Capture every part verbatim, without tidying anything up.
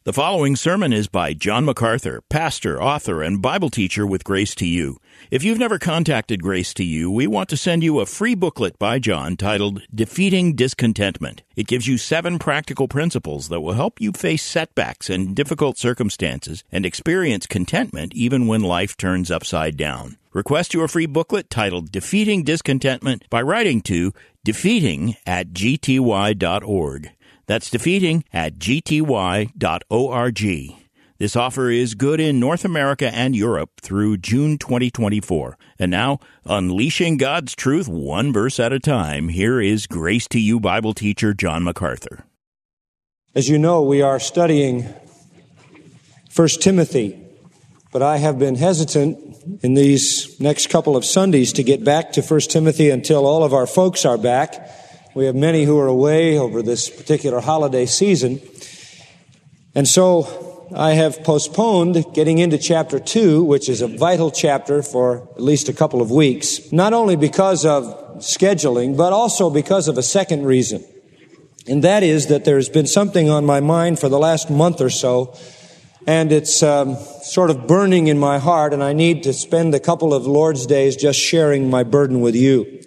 The following sermon is by John MacArthur, pastor, author, and Bible teacher with Grace to You. If you've never contacted Grace to You, we want to send you a free booklet by John titled Defeating Discontentment. It gives you seven practical principles that will help you face setbacks and difficult circumstances and experience contentment even when life turns upside down. Request your free booklet titled Defeating Discontentment by writing to defeating at g t y dot org. That's defeating at g t y dot org. This offer is good in North America and Europe through June twenty twenty-four. And now, unleashing God's truth one verse at a time, here is Grace to You Bible teacher John MacArthur. As you know, we are studying First Timothy, but I have been hesitant in these next couple of Sundays to get back to First Timothy until all of our folks are back. We have many who are away over this particular holiday season. And so I have postponed getting into chapter two, which is a vital chapter for at least a couple of weeks, not only because of scheduling, but also because of a second reason. And that is that there's been something on my mind for the last month or so, and it's um, sort of burning in my heart, and I need to spend a couple of Lord's days just sharing my burden with you.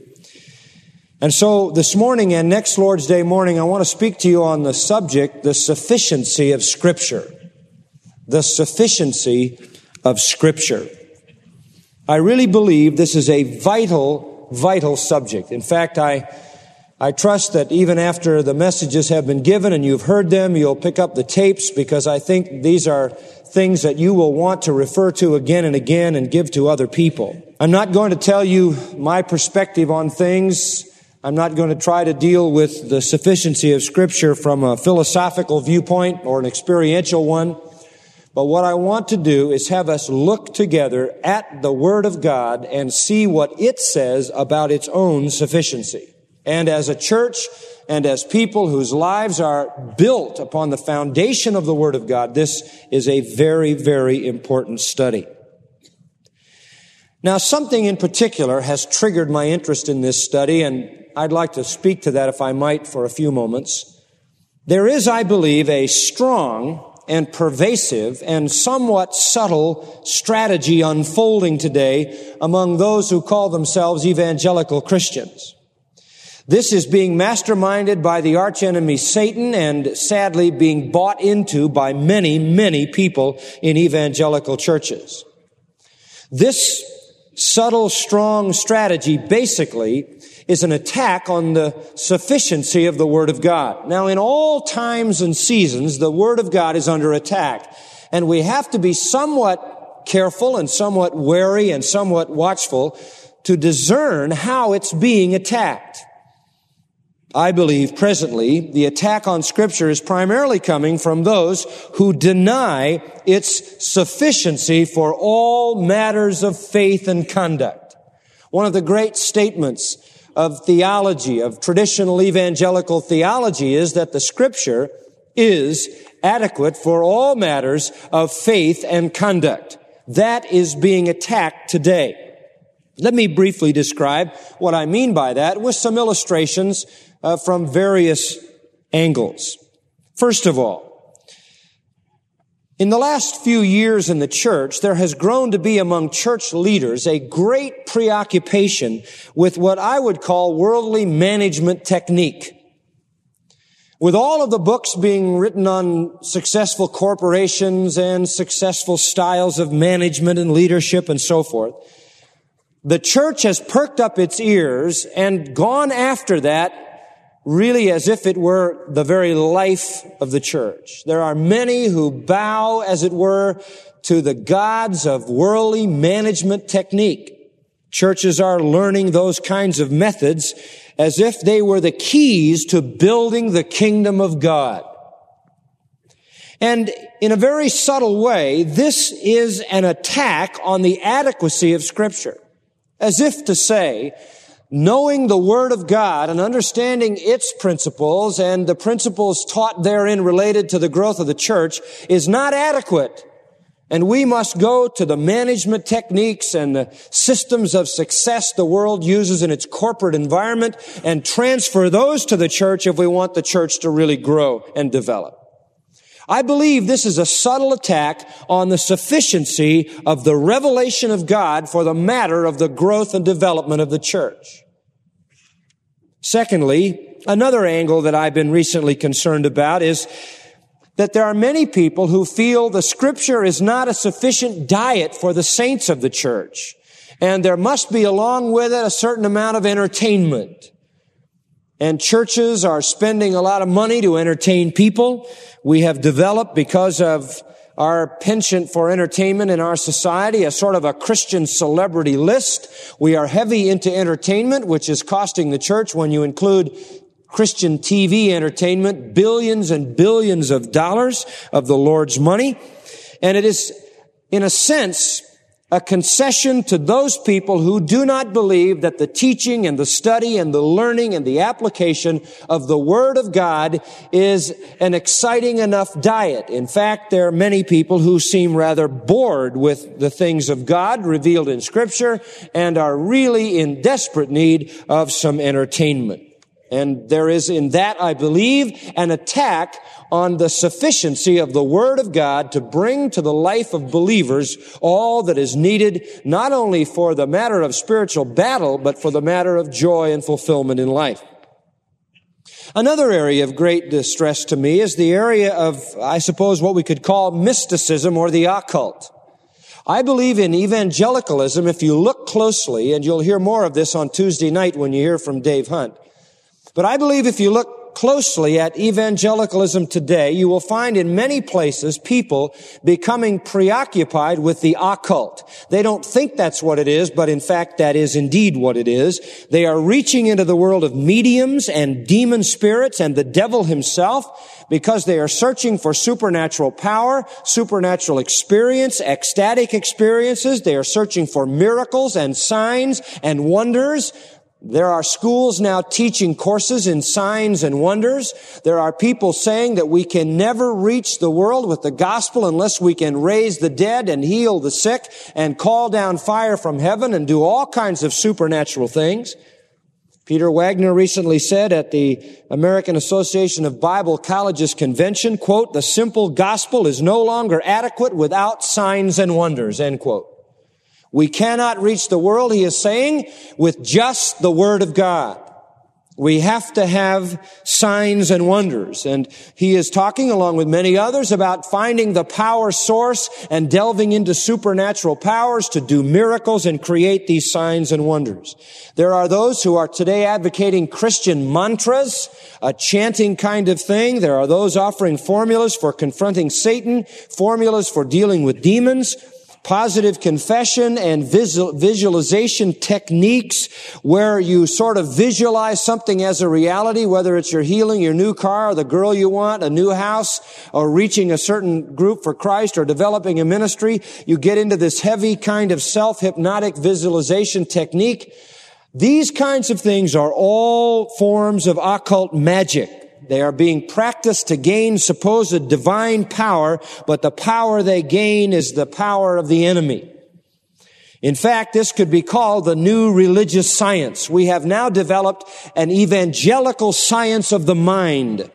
And so this morning and next Lord's Day morning, I want to speak to you on the subject, the sufficiency of Scripture. The sufficiency of Scripture. I really believe this is a vital, vital subject. In fact, I, I trust that even after the messages have been given and you've heard them, you'll pick up the tapes, because I think these are things that you will want to refer to again and again and give to other people. I'm not going to tell you my perspective on things. I'm not going to try to deal with the sufficiency of Scripture from a philosophical viewpoint or an experiential one. But what I want to do is have us look together at the Word of God and see what it says about its own sufficiency. And as a church and as people whose lives are built upon the foundation of the Word of God, this is a very, very important study. Now, something in particular has triggered my interest in this study, and I'd like to speak to that, if I might, for a few moments. There is, I believe, a strong and pervasive and somewhat subtle strategy unfolding today among those who call themselves evangelical Christians. This is being masterminded by the archenemy Satan and sadly being bought into by many, many people in evangelical churches. This subtle, strong strategy basically is an attack on the sufficiency of the Word of God. Now, in all times and seasons, the Word of God is under attack, and we have to be somewhat careful and somewhat wary and somewhat watchful to discern how it's being attacked. I believe presently the attack on Scripture is primarily coming from those who deny its sufficiency for all matters of faith and conduct. One of the great statements of theology, of traditional evangelical theology, is that the Scripture is adequate for all matters of faith and conduct. That is being attacked today. Let me briefly describe what I mean by that with some illustrations uh, from various angles. First of all, in the last few years in the church, there has grown to be among church leaders a great preoccupation with what I would call worldly management technique. With all of the books being written on successful corporations and successful styles of management and leadership and so forth, the church has perked up its ears and gone after that really as if it were the very life of the church. There are many who bow, as it were, to the gods of worldly management technique. Churches are learning those kinds of methods as if they were the keys to building the kingdom of God. And in a very subtle way, this is an attack on the adequacy of Scripture. As if to say, knowing the Word of God and understanding its principles and the principles taught therein related to the growth of the church is not adequate. And we must go to the management techniques and the systems of success the world uses in its corporate environment and transfer those to the church if we want the church to really grow and develop. I believe this is a subtle attack on the sufficiency of the revelation of God for the matter of the growth and development of the church. Secondly, another angle that I've been recently concerned about is that there are many people who feel the Scripture is not a sufficient diet for the saints of the church, and there must be along with it a certain amount of entertainment. And churches are spending a lot of money to entertain people. We have developed, because of our penchant for entertainment in our society, a sort of a Christian celebrity list. We are heavy into entertainment, which is costing the church, when you include Christian T V entertainment, billions and billions of dollars of the Lord's money. And it is, in a sense, a concession to those people who do not believe that the teaching and the study and the learning and the application of the Word of God is an exciting enough diet. In fact, there are many people who seem rather bored with the things of God revealed in Scripture and are really in desperate need of some entertainment. And there is in that, I believe, an attack on the sufficiency of the Word of God to bring to the life of believers all that is needed, not only for the matter of spiritual battle, but for the matter of joy and fulfillment in life. Another area of great distress to me is the area of, I suppose, what we could call mysticism or the occult. I believe in evangelicalism, if you look closely, and you'll hear more of this on Tuesday night when you hear from Dave Hunt. But I believe if you look closely at evangelicalism today, you will find in many places people becoming preoccupied with the occult. They don't think that's what it is, but in fact that is indeed what it is. They are reaching into the world of mediums and demon spirits and the devil himself because they are searching for supernatural power, supernatural experience, ecstatic experiences. They are searching for miracles and signs and wonders. There are schools now teaching courses in signs and wonders. There are people saying that we can never reach the world with the gospel unless we can raise the dead and heal the sick and call down fire from heaven and do all kinds of supernatural things. Peter Wagner recently said at the American Association of Bible Colleges convention, quote, "The simple gospel is no longer adequate without signs and wonders," end quote. We cannot reach the world, he is saying, with just the Word of God. We have to have signs and wonders. And he is talking, along with many others, about finding the power source and delving into supernatural powers to do miracles and create these signs and wonders. There are those who are today advocating Christian mantras, a chanting kind of thing. There are those offering formulas for confronting Satan, formulas for dealing with demons, positive confession and visual, visualization techniques where you sort of visualize something as a reality, whether it's your healing, your new car, or the girl you want, a new house, or reaching a certain group for Christ, or developing a ministry. You get into this heavy kind of self-hypnotic visualization technique. These kinds of things are all forms of occult magic. They are being practiced to gain supposed divine power, but the power they gain is the power of the enemy. In fact, this could be called the new religious science. We have now developed an evangelical science of the mind.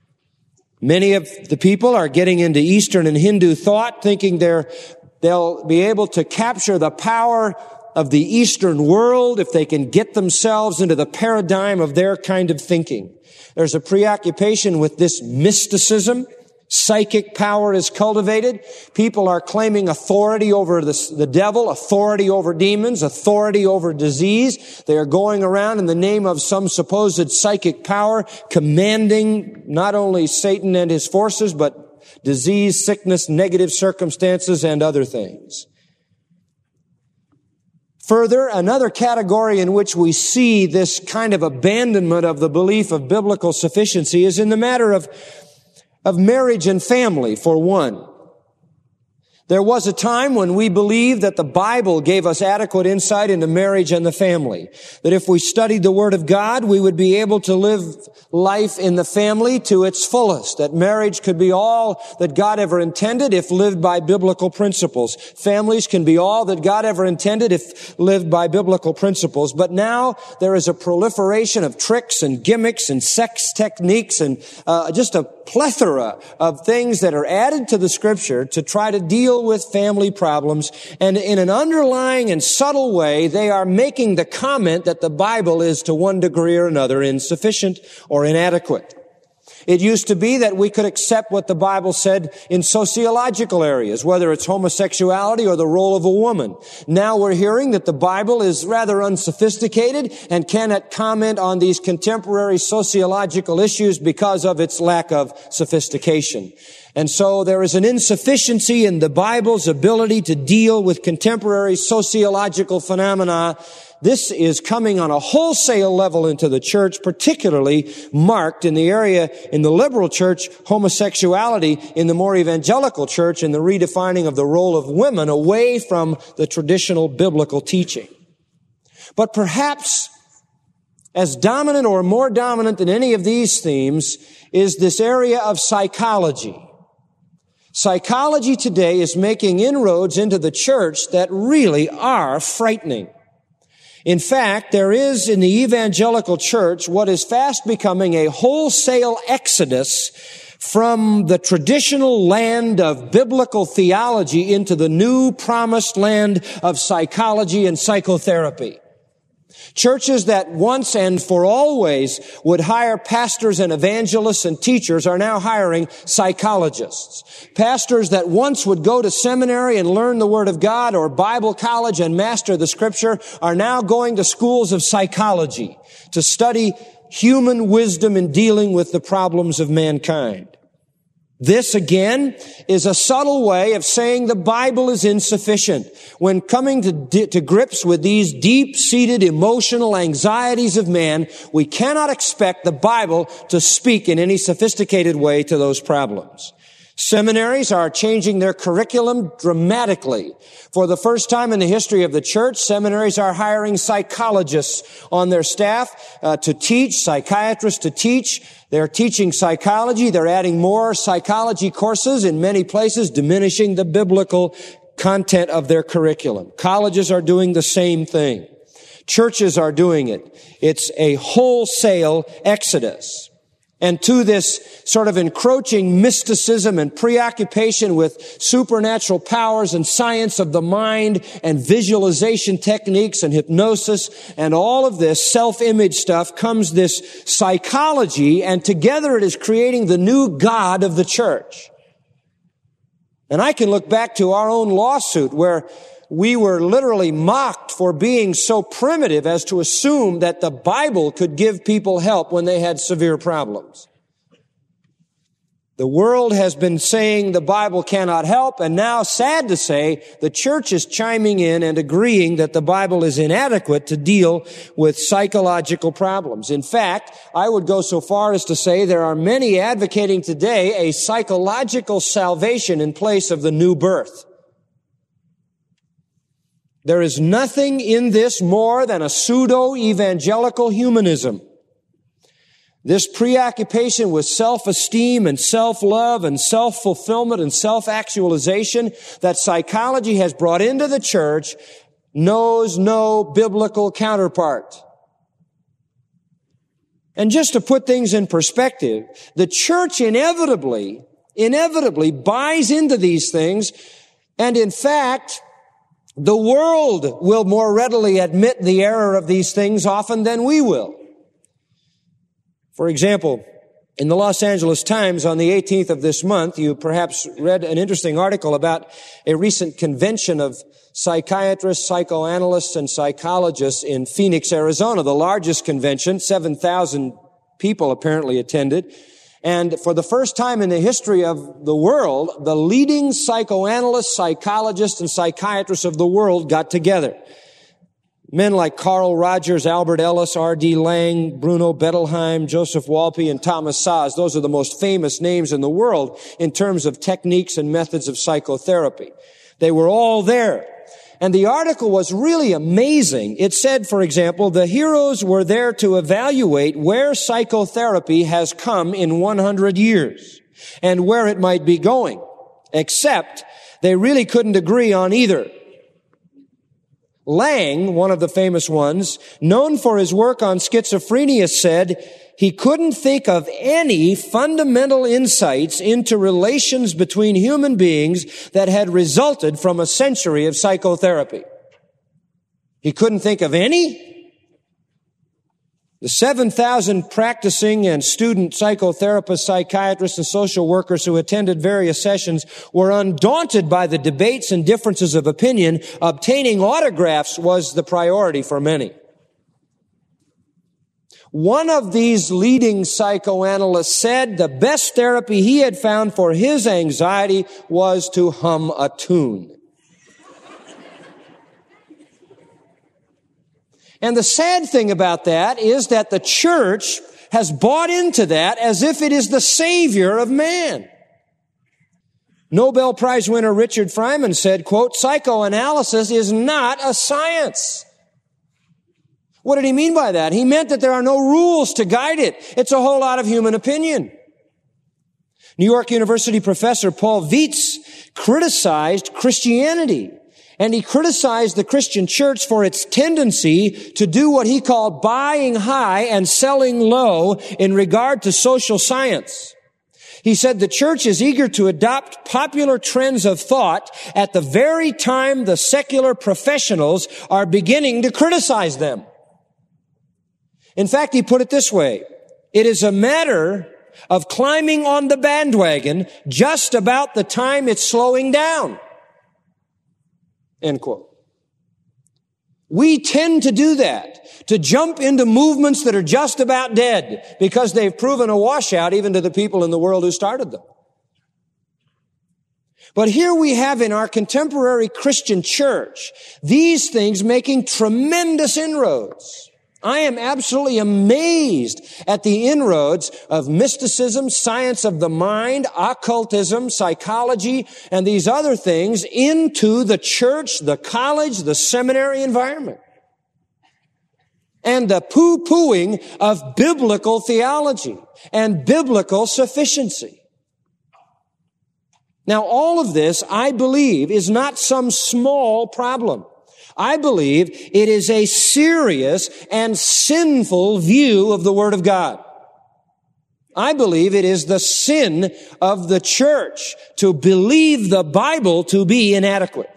Many of the people are getting into Eastern and Hindu thought, thinking they're, they'll be able to capture the power of the Eastern world if they can get themselves into the paradigm of their kind of thinking. There's a preoccupation with this mysticism. Psychic power is cultivated. People are claiming authority over the, the devil, authority over demons, authority over disease. They are going around in the name of some supposed psychic power, commanding not only Satan and his forces, but disease, sickness, negative circumstances, and other things. Further, another category in which we see this kind of abandonment of the belief of biblical sufficiency is in the matter of, of marriage and family, for one. There was a time when we believed that the Bible gave us adequate insight into marriage and the family. That if we studied the Word of God, we would be able to live life in the family to its fullest. That marriage could be all that God ever intended if lived by biblical principles. Families can be all that God ever intended if lived by biblical principles. But now there is a proliferation of tricks and gimmicks and sex techniques and uh, just a plethora of things that are added to the Scripture to try to deal with family problems, and in an underlying and subtle way, they are making the comment that the Bible is to one degree or another insufficient or inadequate. It used to be that we could accept what the Bible said in sociological areas, whether it's homosexuality or the role of a woman. Now we're hearing that the Bible is rather unsophisticated and cannot comment on these contemporary sociological issues because of its lack of sophistication. And so there is an insufficiency in the Bible's ability to deal with contemporary sociological phenomena. This is coming on a wholesale level into the church, particularly marked in the area, in the liberal church, homosexuality, in the more evangelical church, in the redefining of the role of women away from the traditional biblical teaching. But perhaps as dominant or more dominant than any of these themes is this area of psychology. Psychology today is making inroads into the church that really are frightening. In fact, there is in the evangelical church what is fast becoming a wholesale exodus from the traditional land of biblical theology into the new promised land of psychology and psychotherapy. Churches that once and for always would hire pastors and evangelists and teachers are now hiring psychologists. Pastors that once would go to seminary and learn the Word of God or Bible college and master the Scripture are now going to schools of psychology to study human wisdom in dealing with the problems of mankind. This, again, is a subtle way of saying the Bible is insufficient. When coming to, to grips with these deep-seated emotional anxieties of man, we cannot expect the Bible to speak in any sophisticated way to those problems. Seminaries are changing their curriculum dramatically. For the first time in the history of the church, seminaries are hiring psychologists on their staff uh, to teach, psychiatrists to teach. They're teaching psychology. They're adding more psychology courses in many places, diminishing the biblical content of their curriculum. Colleges are doing the same thing. Churches are doing it. It's a wholesale exodus. And to this sort of encroaching mysticism and preoccupation with supernatural powers and science of the mind and visualization techniques and hypnosis and all of this self-image stuff comes this psychology, and together it is creating the new God of the church. And I can look back to our own lawsuit where we were literally mocked for being so primitive as to assume that the Bible could give people help when they had severe problems. The world has been saying the Bible cannot help, and now, sad to say, the church is chiming in and agreeing that the Bible is inadequate to deal with psychological problems. In fact, I would go so far as to say there are many advocating today a psychological salvation in place of the new birth. There is nothing in this more than a pseudo-evangelical humanism. This preoccupation with self-esteem and self-love and self-fulfillment and self-actualization that psychology has brought into the church knows no biblical counterpart. And just to put things in perspective, the church inevitably, inevitably buys into these things, and in fact, the world will more readily admit the error of these things often than we will. For example, in the Los Angeles Times on the eighteenth of this month, you perhaps read an interesting article about a recent convention of psychiatrists, psychoanalysts, and psychologists in Phoenix, Arizona, the largest convention. seven thousand people apparently attended. And for the first time in the history of the world, the leading psychoanalysts, psychologists, and psychiatrists of the world got together. Men like Carl Rogers, Albert Ellis, R D Lang, Bruno Bettelheim, Joseph Walpe, and Thomas Szasz. Those are the most famous names in the world in terms of techniques and methods of psychotherapy. They were all there. And the article was really amazing. It said, for example, the heroes were there to evaluate where psychotherapy has come in one hundred years and where it might be going, except they really couldn't agree on either. Lang, one of the famous ones, known for his work on schizophrenia, said he couldn't think of any fundamental insights into relations between human beings that had resulted from a century of psychotherapy. He couldn't think of any? The seven thousand practicing and student psychotherapists, psychiatrists, and social workers who attended various sessions were undaunted by the debates and differences of opinion. Obtaining autographs was the priority for many. One of these leading psychoanalysts said the best therapy he had found for his anxiety was to hum a tune. And the sad thing about that is that the church has bought into that as if it is the savior of man. Nobel Prize winner Richard Feynman said, quote, psychoanalysis is not a science. What did he mean by that? He meant that there are no rules to guide it. It's a whole lot of human opinion. New York University professor Paul Vietz criticized Christianity. And he criticized the Christian church for its tendency to do what he called buying high and selling low in regard to social science. He said the church is eager to adopt popular trends of thought at the very time the secular professionals are beginning to criticize them. In fact, he put it this way: it is a matter of climbing on the bandwagon just about the time it's slowing down. End quote. We tend to do that, to jump into movements that are just about dead because they've proven a washout even to the people in the world who started them. But here we have in our contemporary Christian church these things making tremendous inroads. I am absolutely amazed at the inroads of mysticism, science of the mind, occultism, psychology, and these other things into the church, the college, the seminary environment. And the poo-pooing of biblical theology and biblical sufficiency. Now, all of this, I believe, is not some small problem. I believe it is a serious and sinful view of the Word of God. I believe it is the sin of the church to believe the Bible to be inadequate.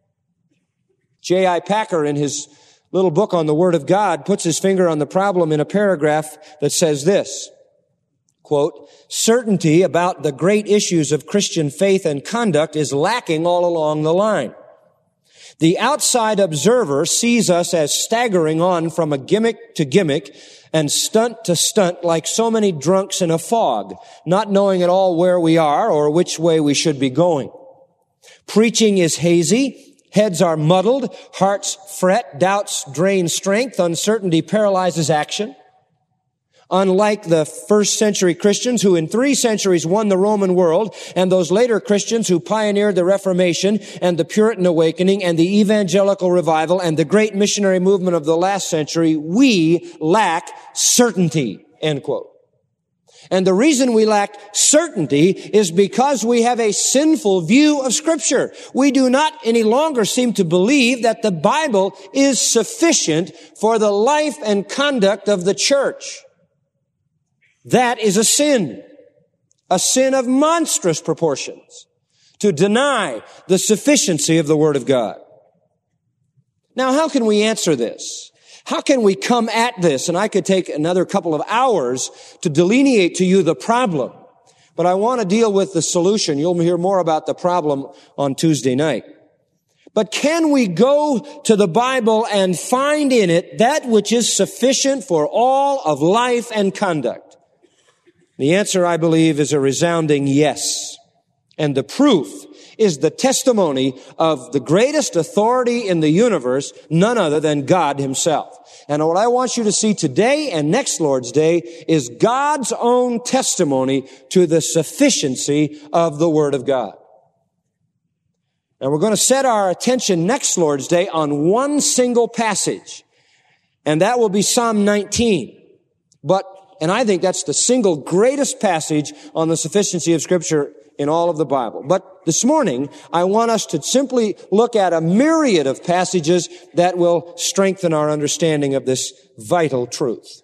J I Packer, in his little book on the Word of God, puts his finger on the problem in a paragraph that says this, quote, certainty about the great issues of Christian faith and conduct is lacking all along the line. The outside observer sees us as staggering on from a gimmick to gimmick and stunt to stunt like so many drunks in a fog, not knowing at all where we are or which way we should be going. Preaching is hazy, heads are muddled, hearts fret, doubts drain strength, uncertainty paralyzes action. Unlike the first century Christians who in three centuries won the Roman world, and those later Christians who pioneered the Reformation and the Puritan awakening and the evangelical revival and the great missionary movement of the last century, we lack certainty, end quote. And the reason we lack certainty is because we have a sinful view of Scripture. We do not any longer seem to believe that the Bible is sufficient for the life and conduct of the church. That is a sin, a sin of monstrous proportions, to deny the sufficiency of the Word of God. Now, how can we answer this? How can we come at this? And I could take another couple of hours to delineate to you the problem, but I want to deal with the solution. You'll hear more about the problem on Tuesday night. But can we go to the Bible and find in it that which is sufficient for all of life and conduct? The answer, I believe, is a resounding yes. And the proof is the testimony of the greatest authority in the universe, none other than God himself. And what I want you to see today and next Lord's Day is God's own testimony to the sufficiency of the Word of God. And we're going to set our attention next Lord's Day on one single passage, and that will be Psalm nineteen. But, and I think that's the single greatest passage on the sufficiency of Scripture in all of the Bible. But this morning, I want us to simply look at a myriad of passages that will strengthen our understanding of this vital truth.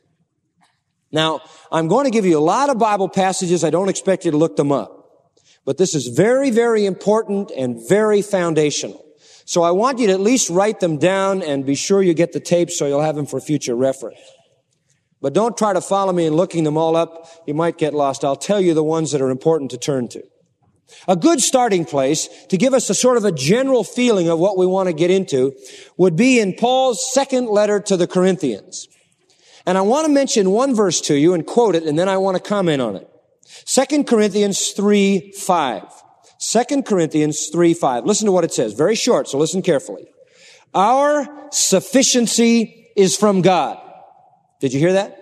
Now, I'm going to give you a lot of Bible passages. I don't expect you to look them up. But this is very, very important and very foundational. So I want you to at least write them down and be sure you get the tapes so you'll have them for future reference. But don't try to follow me in looking them all up. You might get lost. I'll tell you the ones that are important to turn to. A good starting place to give us a sort of a general feeling of what we want to get into would be in Paul's second letter to the Corinthians. And I want to mention one verse to you and quote it, and then I want to comment on it. Second Corinthians three five. Second Corinthians three five. Listen to what it says. Very short, so listen carefully. Our sufficiency is from God. Did you hear that?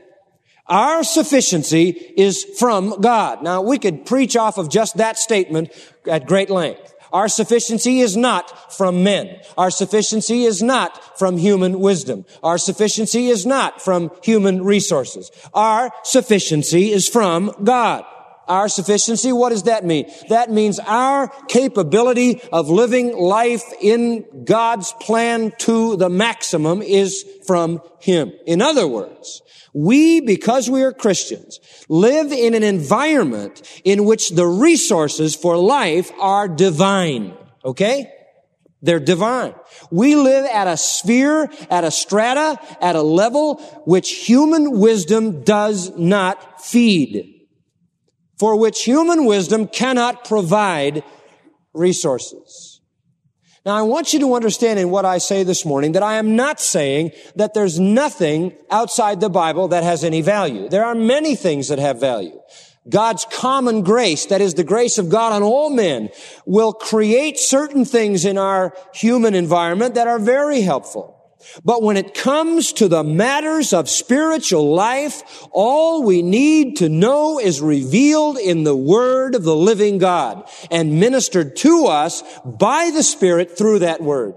Our sufficiency is from God. Now, we could preach off of just that statement at great length. Our sufficiency is not from men. Our sufficiency is not from human wisdom. Our sufficiency is not from human resources. Our sufficiency is from God. Our sufficiency, what does that mean? That means our capability of living life in God's plan to the maximum is from Him. In other words, we, because we are Christians, live in an environment in which the resources for life are divine. Okay? They're divine. We live at a sphere, at a strata, at a level which human wisdom does not feed, for which human wisdom cannot provide resources. Now, I want you to understand in what I say this morning that I am not saying that there's nothing outside the Bible that has any value. There are many things that have value. God's common grace, that is the grace of God on all men, will create certain things in our human environment that are very helpful. But when it comes to the matters of spiritual life, all we need to know is revealed in the Word of the living God and ministered to us by the Spirit through that Word.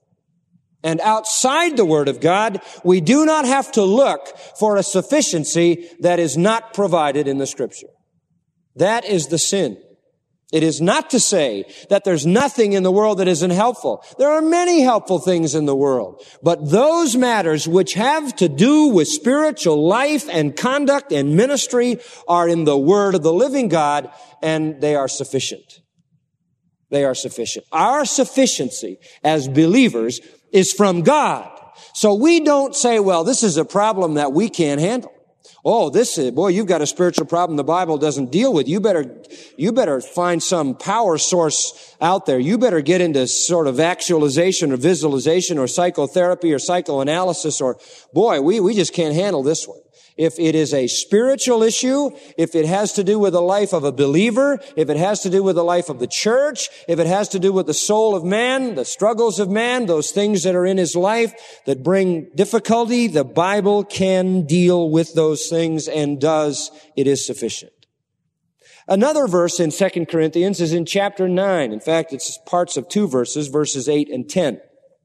And outside the Word of God, we do not have to look for a sufficiency that is not provided in the Scripture. That is the sin. It is not to say that there's nothing in the world that isn't helpful. There are many helpful things in the world. But those matters which have to do with spiritual life and conduct and ministry are in the Word of the living God, and they are sufficient. They are sufficient. Our sufficiency as believers is from God. So we don't say, well, this is a problem that we can't handle. Oh, this is, boy, you've got a spiritual problem the Bible doesn't deal with. You better, you better find some power source out there. You better get into sort of actualization or visualization or psychotherapy or psychoanalysis or, boy, we, we just can't handle this one. If it is a spiritual issue, if it has to do with the life of a believer, if it has to do with the life of the church, if it has to do with the soul of man, the struggles of man, those things that are in his life that bring difficulty, the Bible can deal with those things and does. It is sufficient. Another verse in Second Corinthians is in chapter nine. In fact, it's parts of two verses, verses eight and ten.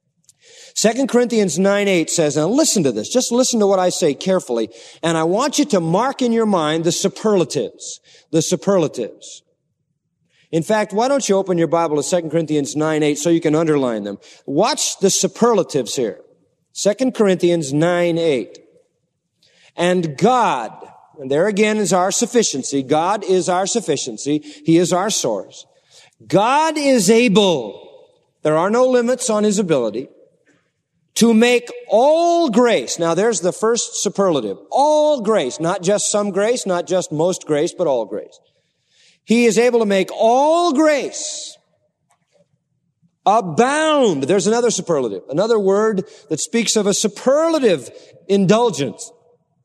Second Corinthians nine eight says, now listen to this, just listen to what I say carefully, and I want you to mark in your mind the superlatives, the superlatives. In fact, why don't you open your Bible to Second Corinthians nine eight so you can underline them. Watch the superlatives here. Second Corinthians nine eight. And God, and there again is our sufficiency, God is our sufficiency, He is our source. God is able, there are no limits on His ability, to make all grace. Now there's the first superlative. All grace. Not just some grace, not just most grace, but all grace. He is able to make all grace abound. There's another superlative. Another word that speaks of a superlative indulgence.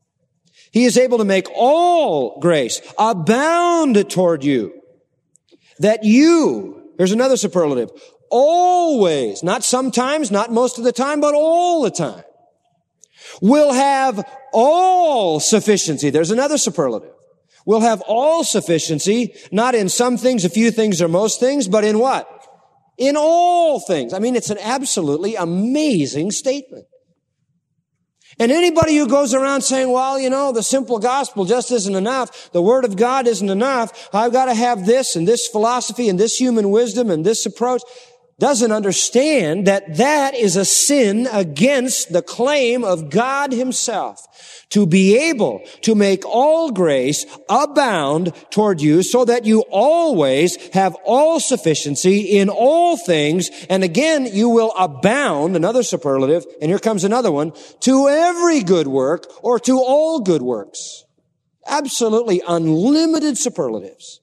He is able to make all grace abound toward you, that you, here's another superlative, always, not sometimes, not most of the time, but all the time, will have all sufficiency. There's another superlative. Will have all sufficiency, not in some things, a few things, or most things, but in what? In all things. I mean, it's an absolutely amazing statement. And anybody who goes around saying, well, you know, the simple gospel just isn't enough, the Word of God isn't enough, I've got to have this and this philosophy and this human wisdom and this approach, doesn't understand that that is a sin against the claim of God Himself to be able to make all grace abound toward you so that you always have all sufficiency in all things. And again, you will abound, another superlative, and here comes another one, to every good work or to all good works. Absolutely unlimited superlatives.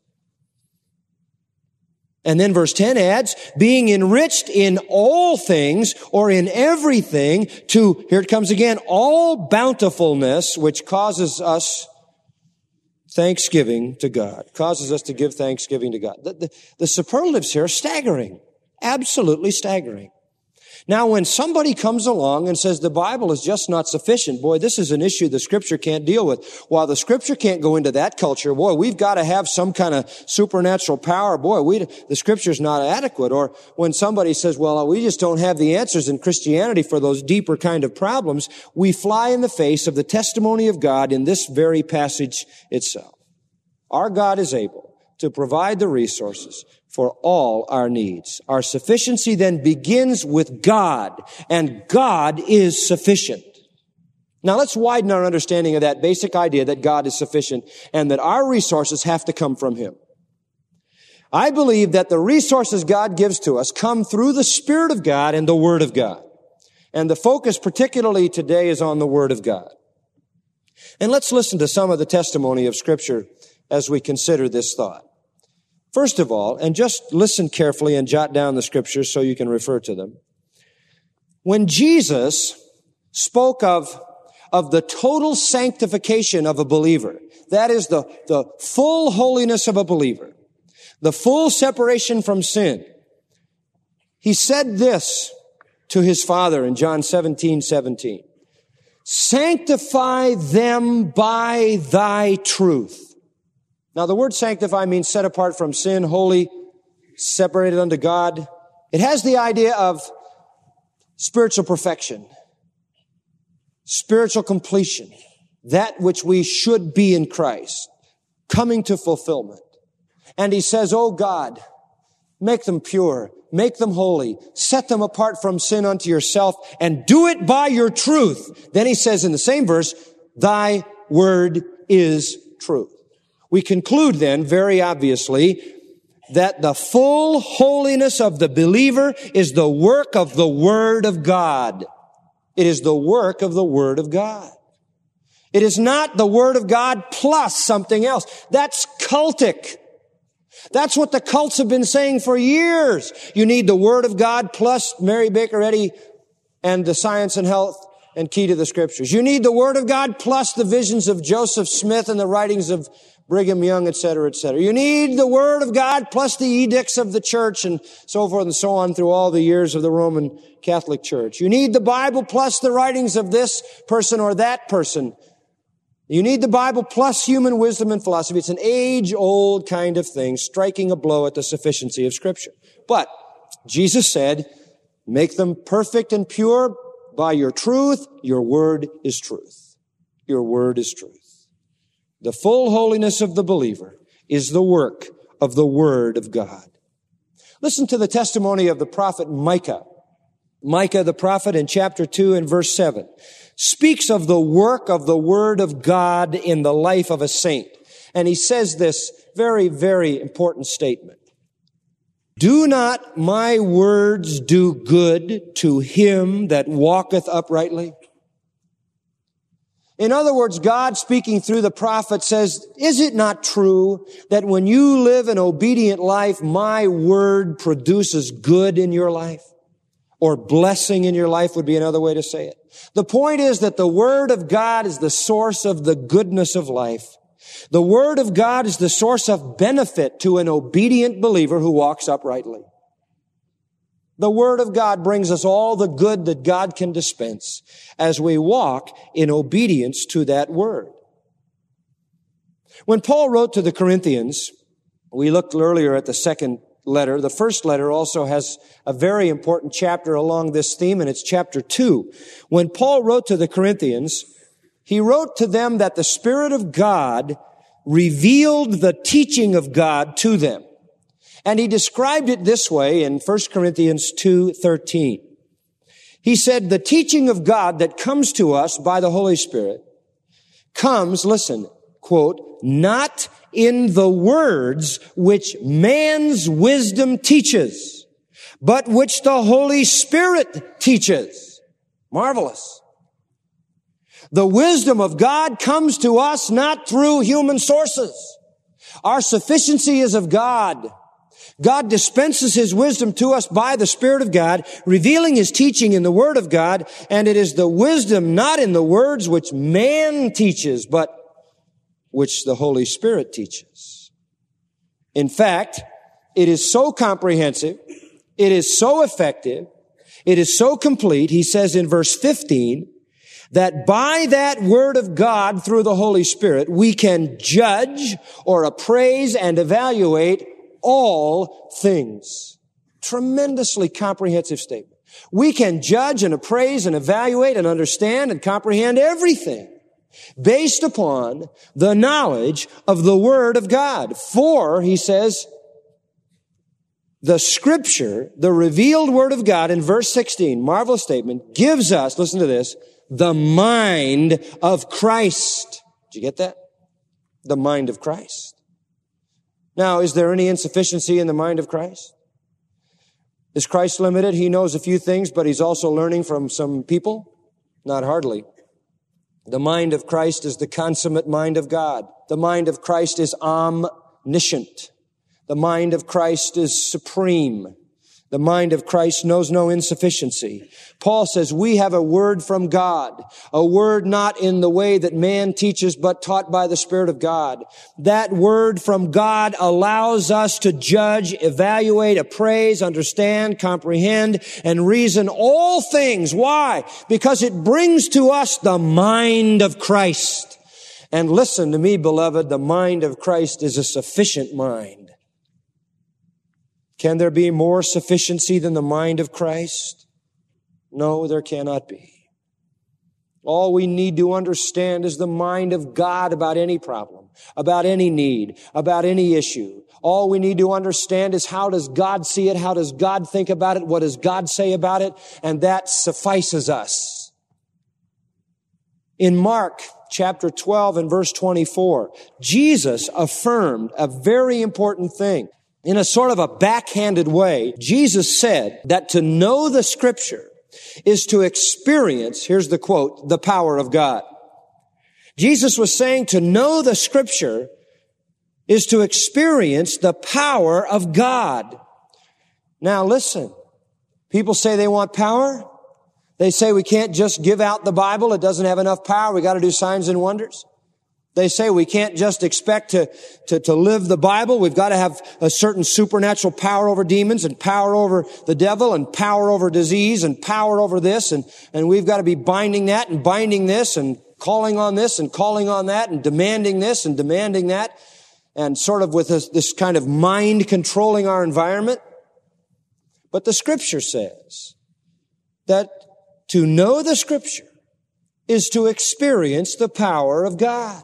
And then verse ten adds, being enriched in all things or in everything to, here it comes again, all bountifulness, which causes us thanksgiving to God, causes us to give thanksgiving to God. The, the, the superlatives here are staggering, absolutely staggering. Now, when somebody comes along and says the Bible is just not sufficient, boy, this is an issue the Scripture can't deal with. While the Scripture can't go into that culture, boy, we've got to have some kind of supernatural power. Boy, we, the Scripture's not adequate. Or when somebody says, well, we just don't have the answers in Christianity for those deeper kind of problems, we fly in the face of the testimony of God in this very passage itself. Our God is able to provide the resources for all our needs. Our sufficiency then begins with God, and God is sufficient. Now let's widen our understanding of that basic idea that God is sufficient and that our resources have to come from Him. I believe that the resources God gives to us come through the Spirit of God and the Word of God. And the focus particularly today is on the Word of God. And let's listen to some of the testimony of Scripture as we consider this thought. First of all, and just listen carefully and jot down the Scriptures so you can refer to them. When Jesus spoke of, of the total sanctification of a believer, that is the, the full holiness of a believer, the full separation from sin, He said this to His Father in John seventeen seventeen. Sanctify them by Thy truth. Now, the word sanctify means set apart from sin, holy, separated unto God. It has the idea of spiritual perfection, spiritual completion, that which we should be in Christ, coming to fulfillment. And He says, oh God, make them pure, make them holy, set them apart from sin unto yourself, and do it by your truth. Then He says in the same verse, Thy word is truth. We conclude then, very obviously, that the full holiness of the believer is the work of the Word of God. It is the work of the Word of God. It is not the Word of God plus something else. That's cultic. That's what the cults have been saying for years. You need the Word of God plus Mary Baker Eddy and the Science and Health and Key to the Scriptures. You need the Word of God plus the visions of Joseph Smith and the writings of Brigham Young, et cetera, et cetera. You need the Word of God plus the edicts of the church and so forth and so on through all the years of the Roman Catholic Church. You need the Bible plus the writings of this person or that person. You need the Bible plus human wisdom and philosophy. It's an age-old kind of thing, striking a blow at the sufficiency of Scripture. But Jesus said, make them perfect and pure by your truth. Your word is truth. Your word is truth. The full holiness of the believer is the work of the Word of God. Listen to the testimony of the prophet Micah. Micah the prophet in chapter two and verse seven speaks of the work of the Word of God in the life of a saint. And he says this very, very important statement. Do not my words do good to him that walketh uprightly? In other words, God speaking through the prophet says, is it not true that when you live an obedient life, my word produces good in your life? Or blessing in your life would be another way to say it. The point is that the Word of God is the source of the goodness of life. The Word of God is the source of benefit to an obedient believer who walks uprightly. The Word of God brings us all the good that God can dispense as we walk in obedience to that Word. When Paul wrote to the Corinthians, we looked earlier at the second letter. The first letter also has a very important chapter along this theme, and it's chapter two. When Paul wrote to the Corinthians, he wrote to them that the Spirit of God revealed the teaching of God to them. And he described it this way in First Corinthians two thirteen. He said, the teaching of God that comes to us by the Holy Spirit comes, listen, quote, not in the words which man's wisdom teaches, but which the Holy Spirit teaches. Marvelous. The wisdom of God comes to us not through human sources. Our sufficiency is of God. God dispenses His wisdom to us by the Spirit of God, revealing His teaching in the Word of God, and it is the wisdom not in the words which man teaches, but which the Holy Spirit teaches. In fact, it is so comprehensive, it is so effective, it is so complete, he says in verse fifteen, that by that Word of God through the Holy Spirit, we can judge or appraise and evaluate all things. Tremendously comprehensive statement. We can judge and appraise and evaluate and understand and comprehend everything based upon the knowledge of the Word of God. For, he says, the Scripture, the revealed Word of God in verse sixteen, marvelous statement, gives us, listen to this, the mind of Christ. Did you get that? The mind of Christ. Now, is there any insufficiency in the mind of Christ? Is Christ limited? He knows a few things, but He's also learning from some people? Not hardly. The mind of Christ is the consummate mind of God. The mind of Christ is omniscient. The mind of Christ is supreme. The mind of Christ knows no insufficiency. Paul says we have a word from God, a word not in the way that man teaches, but taught by the Spirit of God. That word from God allows us to judge, evaluate, appraise, understand, comprehend, and reason all things. Why? Because it brings to us the mind of Christ. And listen to me, beloved, the mind of Christ is a sufficient mind. Can there be more sufficiency than the mind of Christ? No, there cannot be. All we need to understand is the mind of God about any problem, about any need, about any issue. All we need to understand is how does God see it? How does God think about it? What does God say about it? And that suffices us. In Mark chapter twelve and verse twenty-four, Jesus affirmed a very important thing. In a sort of a backhanded way, Jesus said that to know the Scripture is to experience, here's the quote, the power of God. Jesus was saying to know the Scripture is to experience the power of God. Now listen, people say they want power. They say we can't just give out the Bible. It doesn't have enough power. We got to do signs and wonders. They say we can't just expect to, to, to live the Bible. We've got to have a certain supernatural power over demons and power over the devil and power over disease and power over this. And, and we've got to be binding that and binding this and calling on this and calling on that and demanding this and demanding that. And sort of with this, this kind of mind controlling our environment. But the Scripture says that to know the Scripture is to experience the power of God.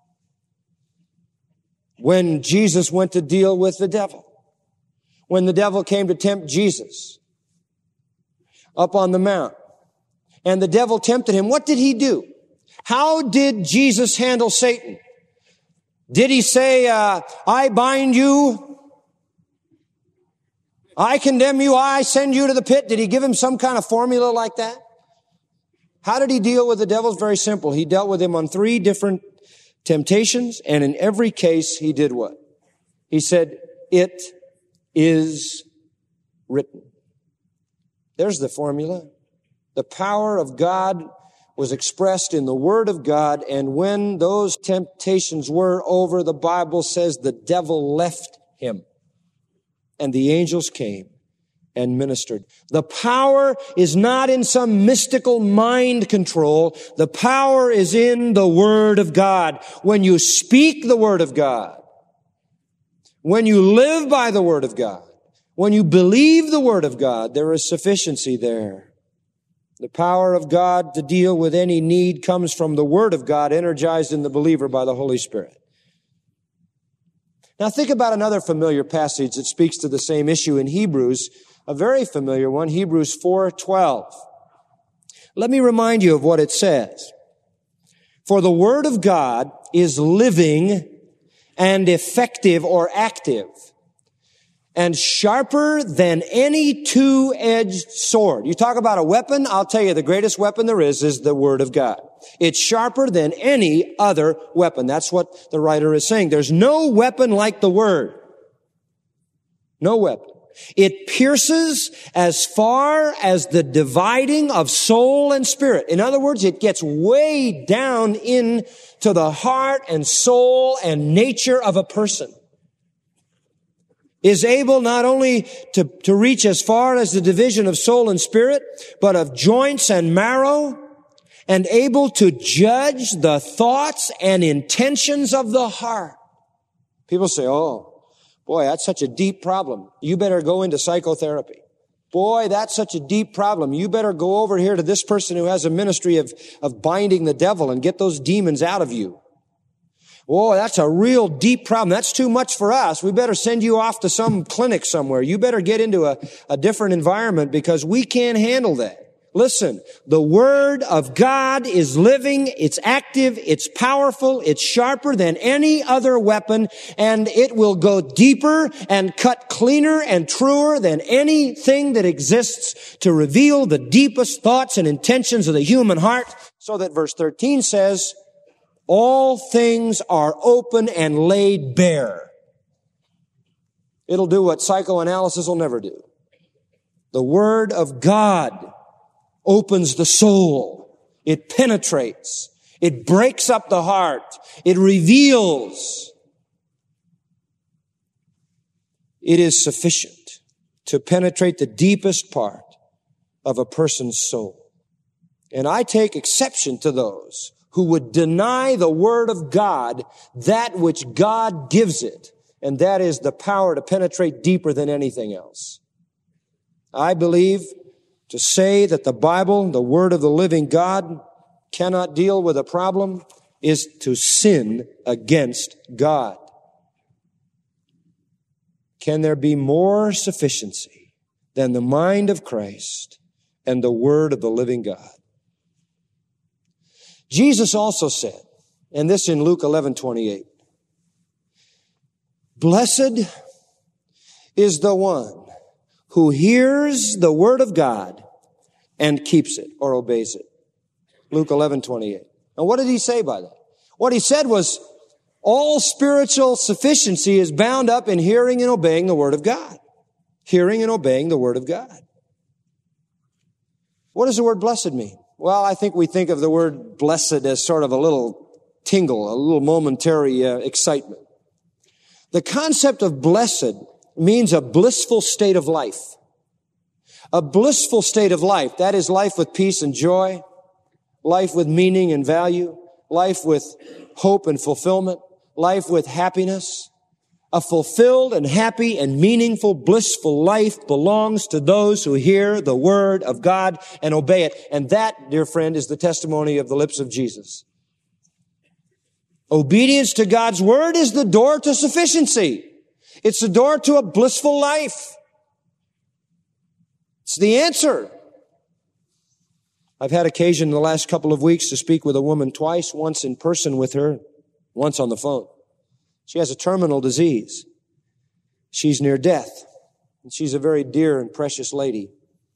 When Jesus went to deal with the devil, when the devil came to tempt Jesus up on the mount, and the devil tempted him, what did he do? How did Jesus handle Satan? Did he say, uh, I bind you, I condemn you, I send you to the pit? Did he give him some kind of formula like that? How did he deal with the devil? It's very simple. He dealt with him on three different temptations, and in every case, he did what? He said, it is written. There's the formula. The power of God was expressed in the Word of God, and when those temptations were over, the Bible says the devil left him, and the angels came and ministered. The power is not in some mystical mind control. The power is in the Word of God. When you speak the Word of God, when you live by the Word of God, when you believe the Word of God, there is sufficiency there. The power of God to deal with any need comes from the Word of God energized in the believer by the Holy Spirit. Now think about another familiar passage that speaks to the same issue in Hebrews, a very familiar one, Hebrews four twelve. Let me remind you of what it says. For the Word of God is living and effective or active, and sharper than any two-edged sword. You talk about a weapon, I'll tell you the greatest weapon there is is the Word of God. It's sharper than any other weapon. That's what the writer is saying. There's no weapon like the Word. No weapon. It pierces as far as the dividing of soul and spirit. In other words, it gets way down into the heart and soul and nature of a person. Is able not only to, to reach as far as the division of soul and spirit, but of joints and marrow, and able to judge the thoughts and intentions of the heart. People say, oh, boy, that's such a deep problem. You better go into psychotherapy. Boy, that's such a deep problem. You better go over here to this person who has a ministry of, of binding the devil and get those demons out of you. Whoa, that's a real deep problem. That's too much for us. We better send you off to some clinic somewhere. You better get into a, a different environment because we can't handle that. Listen, the Word of God is living, it's active, it's powerful, it's sharper than any other weapon, and it will go deeper and cut cleaner and truer than anything that exists to reveal the deepest thoughts and intentions of the human heart. So that verse thirteen says, all things are open and laid bare. It'll do what psychoanalysis will never do. The Word of God opens the soul. It penetrates. It breaks up the heart. It reveals. It is sufficient to penetrate the deepest part of a person's soul. And I take exception to those who would deny the Word of God that which God gives it, and that is the power to penetrate deeper than anything else. I believe to say that the Bible, the Word of the living God, cannot deal with a problem is to sin against God. Can there be more sufficiency than the mind of Christ and the Word of the living God? Jesus also said, and this in Luke eleven twenty-eight, blessed is the one who hears the Word of God and keeps it or obeys it. Luke eleven twenty-eight. And what did he say by that? What he said was, all spiritual sufficiency is bound up in hearing and obeying the Word of God. Hearing and obeying the Word of God. What does the word blessed mean? Well, I think we think of the word blessed as sort of a little tingle, a little momentary uh, excitement. The concept of blessed means a blissful state of life. A blissful state of life. That is life with peace and joy, life with meaning and value, life with hope and fulfillment, life with happiness. A fulfilled and happy and meaningful, blissful life belongs to those who hear the Word of God and obey it. And that, dear friend, is the testimony of the lips of Jesus. Obedience to God's Word is the door to sufficiency. It's the door to a blissful life. It's the answer. I've had occasion in the last couple of weeks to speak with a woman twice, once in person with her, once on the phone. She has a terminal disease. She's near death. And she's a very dear and precious lady.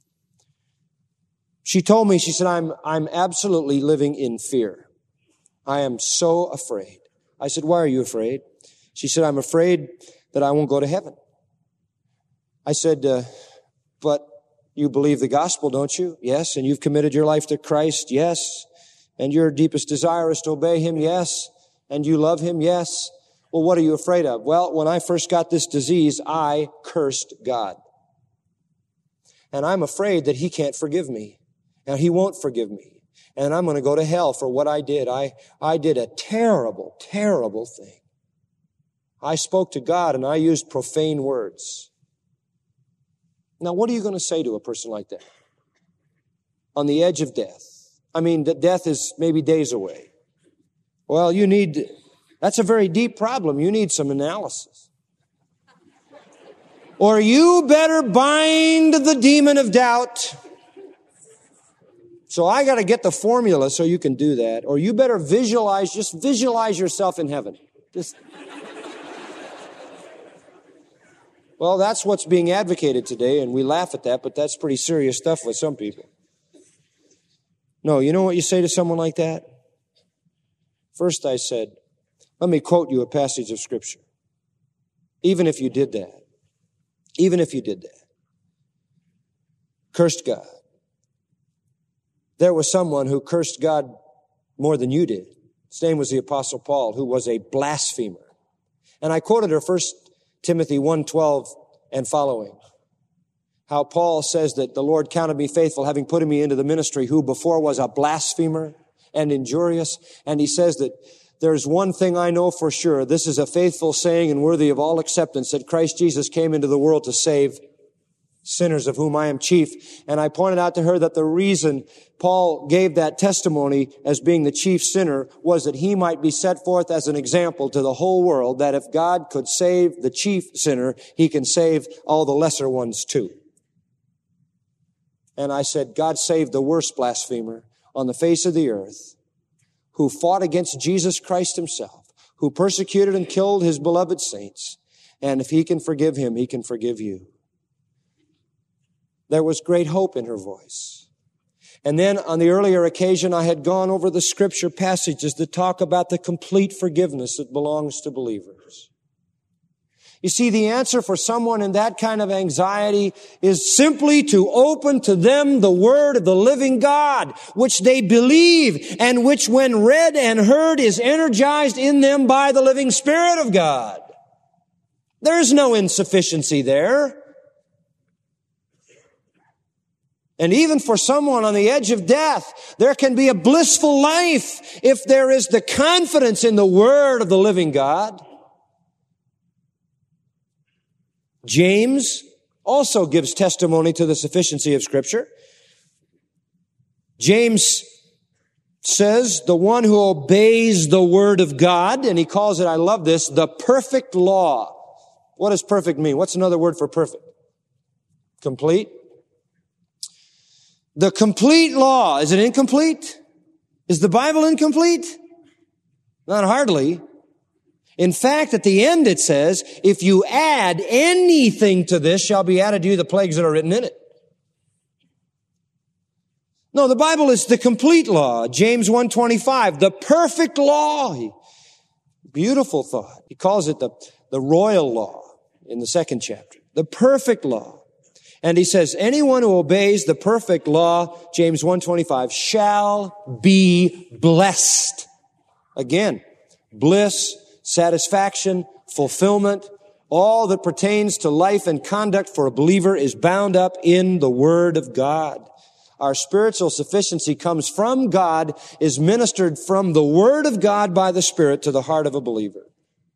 She told me, she said, I'm, I'm absolutely living in fear. I am so afraid. I said, why are you afraid? She said, I'm afraid that I won't go to heaven. I said, uh, but you believe the gospel, don't you? Yes. And you've committed your life to Christ? Yes. And your deepest desire is to obey him, yes. And you love him, yes. Well, what are you afraid of? Well, when I first got this disease, I cursed God. And I'm afraid that he can't forgive me. And he won't forgive me. And I'm going to go to hell for what I did. I, I did a terrible, terrible thing. I spoke to God and I used profane words. Now, what are you going to say to a person like that? On the edge of death. I mean, that death is maybe days away. Well, you need, that's a very deep problem. You need some analysis. Or you better bind the demon of doubt. So I got to get the formula so you can do that. Or you better visualize, just visualize yourself in heaven. Just. Well, that's what's being advocated today, and we laugh at that, but that's pretty serious stuff with some people. No, you know what you say to someone like that? First I said, let me quote you a passage of Scripture. Even if you did that, even if you did that, cursed God. There was someone who cursed God more than you did. His name was the Apostle Paul, who was a blasphemer. And I quoted her First Timothy one twelve and following. How Paul says that the Lord counted me faithful, having put me into the ministry, who before was a blasphemer and injurious. And he says that there's one thing I know for sure. This is a faithful saying and worthy of all acceptance, that Christ Jesus came into the world to save sinners, of whom I am chief. And I pointed out to her that the reason Paul gave that testimony as being the chief sinner was that he might be set forth as an example to the whole world, that if God could save the chief sinner, he can save all the lesser ones too. And I said, God saved the worst blasphemer on the face of the earth, who fought against Jesus Christ himself, who persecuted and killed his beloved saints. And if he can forgive him, he can forgive you. There was great hope in her voice. And then on the earlier occasion, I had gone over the scripture passages that talk about the complete forgiveness that belongs to believers. You see, the answer for someone in that kind of anxiety is simply to open to them the word of the living God, which they believe and which, when read and heard, is energized in them by the living Spirit of God. There's no insufficiency there. And even for someone on the edge of death, there can be a blissful life if there is the confidence in the word of the living God. James also gives testimony to the sufficiency of Scripture. James says, the one who obeys the word of God, and he calls it, I love this, the perfect law. What does perfect mean? What's another word for perfect? Complete. The complete law. Is it incomplete? Is the Bible incomplete? Not hardly. In fact, at the end it says, if you add anything to this, shall be added to you the plagues that are written in it. No, the Bible is the complete law. James one twenty-five, the perfect law. Beautiful thought. He calls it the, the royal law in the second chapter. The perfect law. And he says, anyone who obeys the perfect law, James one twenty-five, shall be blessed. Again, bliss, satisfaction, fulfillment, all that pertains to life and conduct for a believer is bound up in the Word of God. Our spiritual sufficiency comes from God, is ministered from the Word of God by the Spirit to the heart of a believer.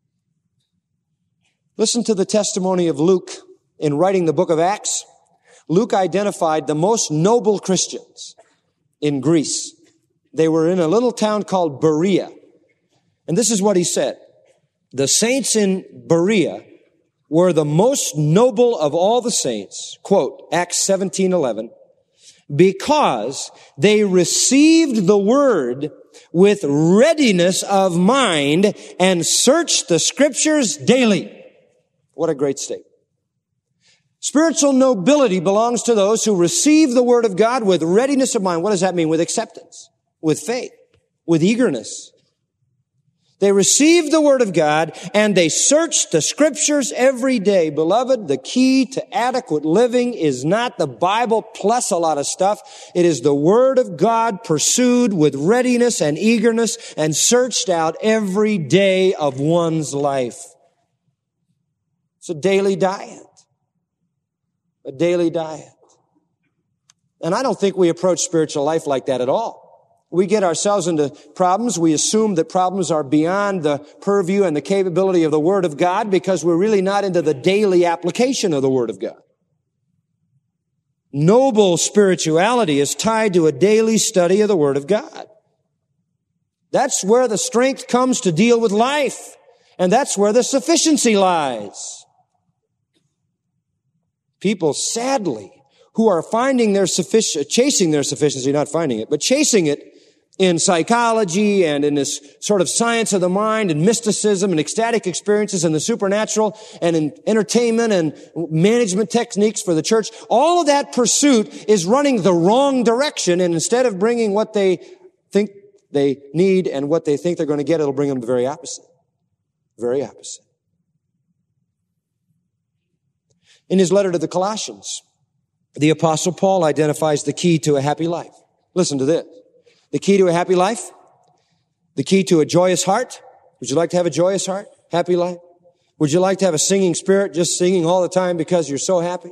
Listen to the testimony of Luke in writing the book of Acts. Luke identified the most noble Christians in Greece. They were in a little town called Berea. And this is what he said. The saints in Berea were the most noble of all the saints. Quote, Acts seventeen eleven. Because they received the word with readiness of mind and searched the scriptures daily. What a great statement. Spiritual nobility belongs to those who receive the word of God with readiness of mind. What does that mean? With acceptance, with faith, with eagerness. They received the Word of God, and they searched the Scriptures every day. Beloved, the key to adequate living is not the Bible plus a lot of stuff. It is the Word of God pursued with readiness and eagerness and searched out every day of one's life. It's a daily diet. A daily diet. And I don't think we approach spiritual life like that at all. We get ourselves into problems. We assume that problems are beyond the purview and the capability of the Word of God because we're really not into the daily application of the Word of God. Noble spirituality is tied to a daily study of the Word of God. That's where the strength comes to deal with life. And that's where the sufficiency lies. People, sadly, who are finding their suffic- chasing their sufficiency, not finding it, but chasing it in psychology and in this sort of science of the mind and mysticism and ecstatic experiences and the supernatural and in entertainment and management techniques for the church. All of that pursuit is running the wrong direction, and instead of bringing what they think they need and what they think they're going to get, it'll bring them the very opposite. Very opposite. In his letter to the Colossians, the Apostle Paul identifies the key to a happy life. Listen to this. The key to a happy life, the key to a joyous heart. Would you like to have a joyous heart? Happy life? Would you like to have a singing spirit, just singing all the time because you're so happy?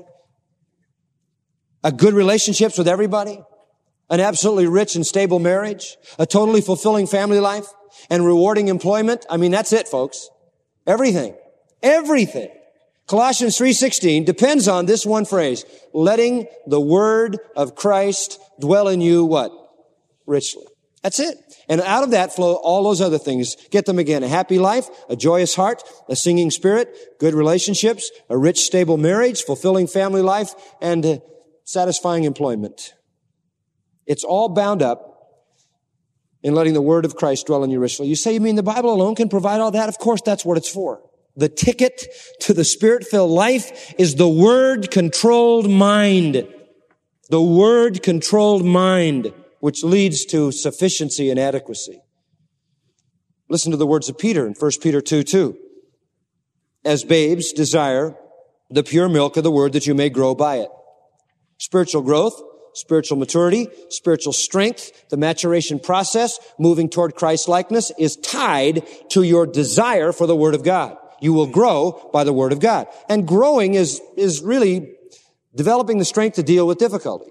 A good relationships with everybody? An absolutely rich and stable marriage? A totally fulfilling family life? And rewarding employment? I mean, that's it, folks. Everything. Everything. Colossians three sixteen depends on this one phrase. Letting the word of Christ dwell in you, what? Richly. That's it. And out of that flow all those other things. Get them again. A happy life, a joyous heart, a singing spirit, good relationships, a rich, stable marriage, fulfilling family life, and uh, satisfying employment. It's all bound up in letting the word of Christ dwell in you richly. You say, you mean the Bible alone can provide all that? Of course, that's what it's for. The ticket to the Spirit-filled life is the Word-controlled mind. The Word-controlled mind, which leads to sufficiency and adequacy. Listen to the words of Peter in First Peter two two. As babes, desire the pure milk of the Word that you may grow by it. Spiritual growth, spiritual maturity, spiritual strength, the maturation process, moving toward Christ-likeness, is tied to your desire for the Word of God. You will grow by the Word of God. And growing is, is really developing the strength to deal with difficulty.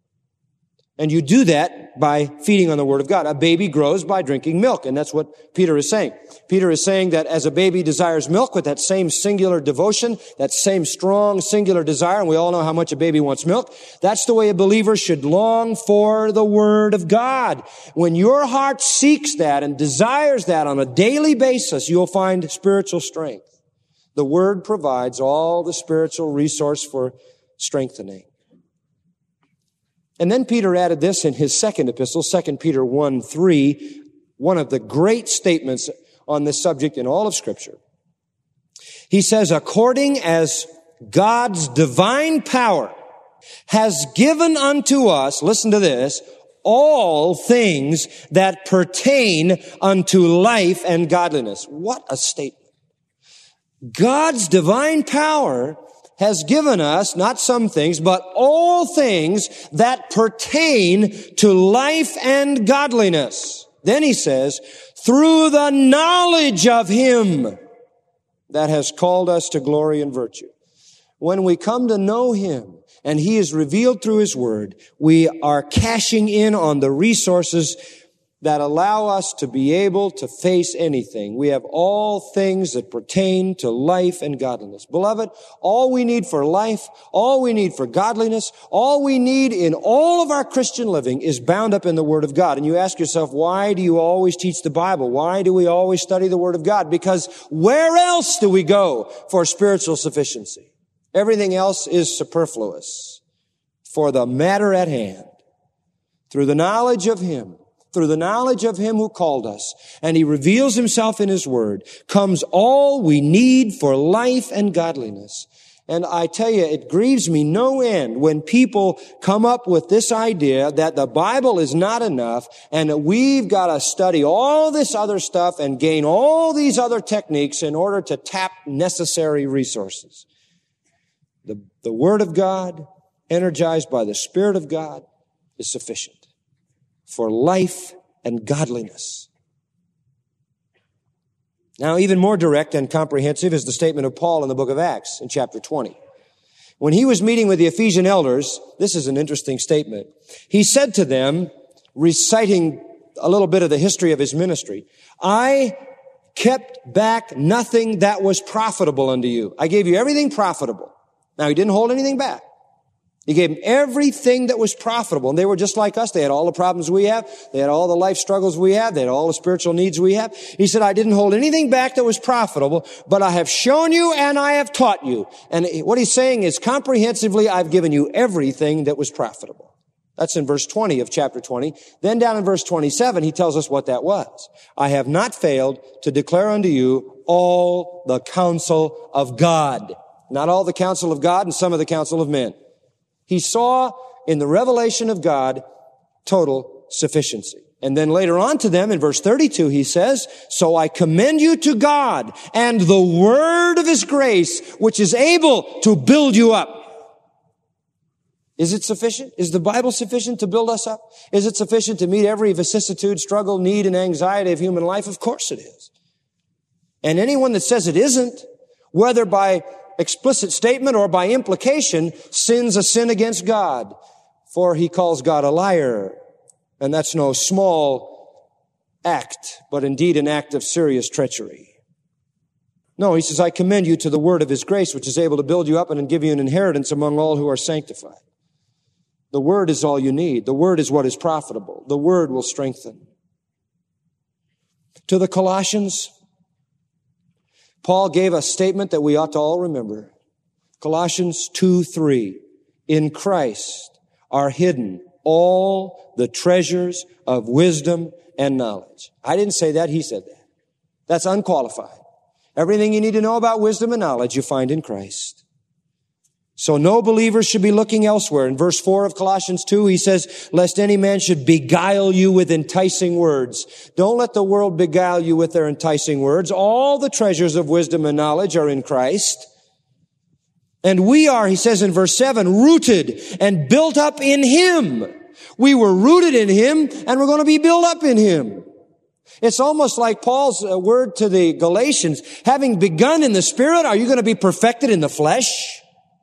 And you do that by feeding on the Word of God. A baby grows by drinking milk, and that's what Peter is saying. Peter is saying that as a baby desires milk with that same singular devotion, that same strong singular desire, and we all know how much a baby wants milk, that's the way a believer should long for the Word of God. When your heart seeks that and desires that on a daily basis, you'll find spiritual strength. The Word provides all the spiritual resource for strengthening. And then Peter added this in his second epistle, Second Peter one three, one of the great statements on this subject in all of Scripture. He says, according as God's divine power has given unto us, listen to this, all things that pertain unto life and godliness. What a statement. God's divine power has given us, not some things, but all things that pertain to life and godliness. Then he says, through the knowledge of Him that has called us to glory and virtue. When we come to know Him and He is revealed through His Word, we are cashing in on the resources that allow us to be able to face anything. We have all things that pertain to life and godliness. Beloved, all we need for life, all we need for godliness, all we need in all of our Christian living is bound up in the Word of God. And you ask yourself, why do you always teach the Bible? Why do we always study the Word of God? Because where else do we go for spiritual sufficiency? Everything else is superfluous for the matter at hand. Through the knowledge of Him, through the knowledge of Him who called us, and He reveals Himself in His Word, comes all we need for life and godliness. And I tell you, it grieves me no end when people come up with this idea that the Bible is not enough and that we've got to study all this other stuff and gain all these other techniques in order to tap necessary resources. The, the Word of God, energized by the Spirit of God, is sufficient for life and godliness. Now, even more direct and comprehensive is the statement of Paul in the book of Acts in chapter twenty. When he was meeting with the Ephesian elders, this is an interesting statement. He said to them, reciting a little bit of the history of his ministry, I kept back nothing that was profitable unto you. I gave you everything profitable. Now, he didn't hold anything back. He gave them everything that was profitable. And they were just like us. They had all the problems we have. They had all the life struggles we have. They had all the spiritual needs we have. He said, I didn't hold anything back that was profitable, but I have shown you and I have taught you. And what he's saying is comprehensively, I've given you everything that was profitable. That's in verse twenty of chapter twenty. Then down in verse twenty-seven, he tells us what that was. I have not failed to declare unto you all the counsel of God. Not all the counsel of God and some of the counsel of men. He saw in the revelation of God total sufficiency. And then later on to them in verse thirty-two, he says, so I commend you to God and the word of his grace, which is able to build you up. Is it sufficient? Is the Bible sufficient to build us up? Is it sufficient to meet every vicissitude, struggle, need, and anxiety of human life? Of course it is. And anyone that says it isn't, whether by explicit statement or by implication, sins a sin against God. For he calls God a liar. And that's no small act, but indeed an act of serious treachery. No, he says, I commend you to the word of his grace, which is able to build you up and give you an inheritance among all who are sanctified. The word is all you need. The word is what is profitable. The word will strengthen. To the Colossians, Paul gave a statement that we ought to all remember. Colossians two three. In Christ are hidden all the treasures of wisdom and knowledge. I didn't say that. He said that. That's unqualified. Everything you need to know about wisdom and knowledge you find in Christ. So no believer should be looking elsewhere. In verse four of Colossians two, he says, lest any man should beguile you with enticing words. Don't let the world beguile you with their enticing words. All the treasures of wisdom and knowledge are in Christ. And we are, he says in verse seven, rooted and built up in him. We were rooted in him and we're going to be built up in him. It's almost like Paul's word to the Galatians, having begun in the Spirit, are you going to be perfected in the flesh?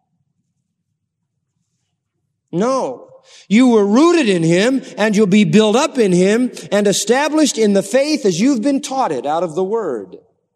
No. You were rooted in him and you'll be built up in him and established in the faith as you've been taught it out of the word.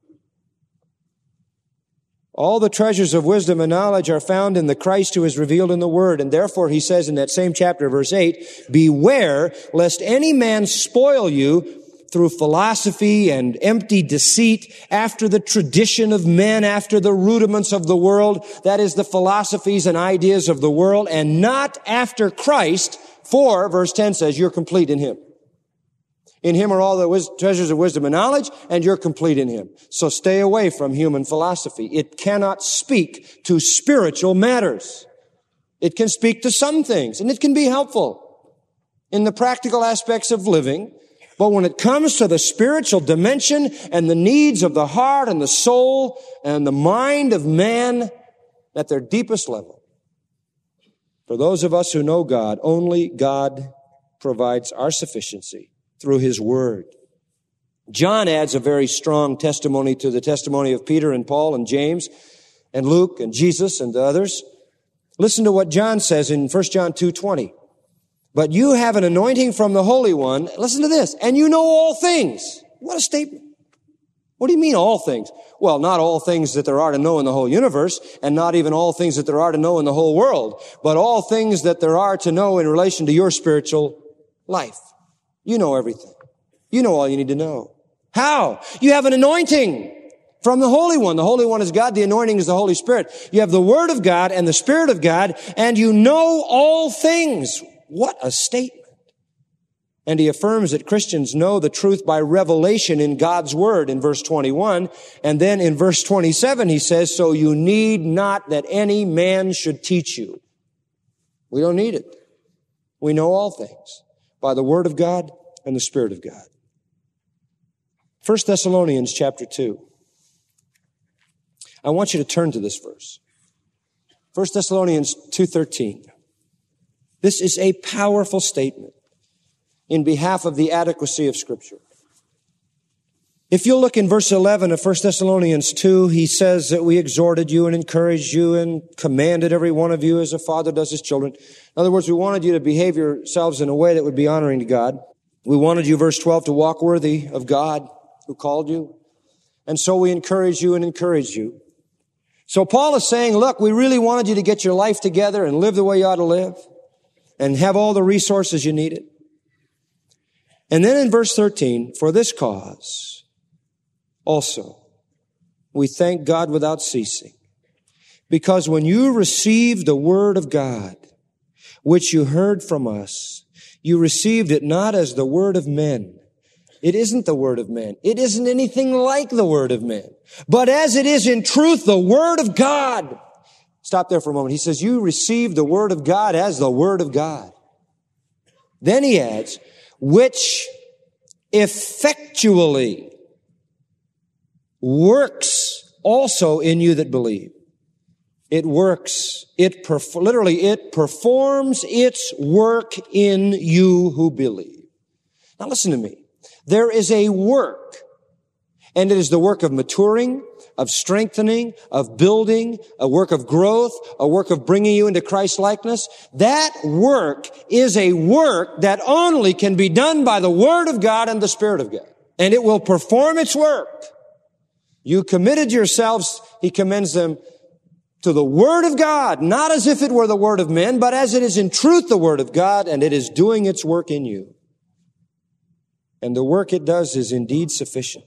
All the treasures of wisdom and knowledge are found in the Christ who is revealed in the word. And therefore, he says in that same chapter, verse eight, beware lest any man spoil you through philosophy and empty deceit, after the tradition of men, after the rudiments of the world, that is the philosophies and ideas of the world, and not after Christ, for, verse ten says, you're complete in him. In him are all the wis- treasures of wisdom and knowledge, and you're complete in him. So stay away from human philosophy. It cannot speak to spiritual matters. It can speak to some things, and it can be helpful in the practical aspects of living. But when it comes to the spiritual dimension and the needs of the heart and the soul and the mind of man at their deepest level, for those of us who know God, only God provides our sufficiency through his word. John adds a very strong testimony to the testimony of Peter and Paul and James and Luke and Jesus and the others. Listen to what John says in First John two twenty. But you have an anointing from the Holy One. Listen to this. And you know all things. What a statement. What do you mean all things? Well, not all things that there are to know in the whole universe, and not even all things that there are to know in the whole world, but all things that there are to know in relation to your spiritual life. You know everything. You know all you need to know. How? You have an anointing from the Holy One. The Holy One is God. The anointing is the Holy Spirit. You have the Word of God and the Spirit of God, and you know all things. What a statement. And he affirms that Christians know the truth by revelation in God's word in verse twenty-one. And then in verse twenty-seven, he says, so you need not that any man should teach you. We don't need it. We know all things by the word of God and the Spirit of God. First Thessalonians chapter two. I want you to turn to this verse. First Thessalonians two thirteen. This is a powerful statement in behalf of the adequacy of Scripture. If you'll look in verse eleven of First Thessalonians two, he says that we exhorted you and encouraged you and commanded every one of you as a father does his children. In other words, we wanted you to behave yourselves in a way that would be honoring to God. We wanted you, verse twelve, to walk worthy of God who called you. And so we encouraged you and encouraged you. So Paul is saying, look, we really wanted you to get your life together and live the way you ought to live and have all the resources you needed. And then in verse thirteen, for this cause also we thank God without ceasing, because when you received the word of God, which you heard from us, you received it not as the word of men. It isn't the word of men. It isn't anything like the word of men, but as it is in truth, the word of God. Stop there for a moment. He says, you received the word of God as the word of God. Then he adds, which effectually works also in you that believe. It works. It perf- literally, it performs its work in you who believe. Now listen to me. There is a work, and it is the work of maturing, of strengthening, of building, a work of growth, a work of bringing you into Christ likeness. That work is a work that only can be done by the Word of God and the Spirit of God. And it will perform its work. You committed yourselves, he commends them, to the Word of God, not as if it were the Word of men, but as it is in truth the Word of God, and it is doing its work in you. And the work it does is indeed sufficient.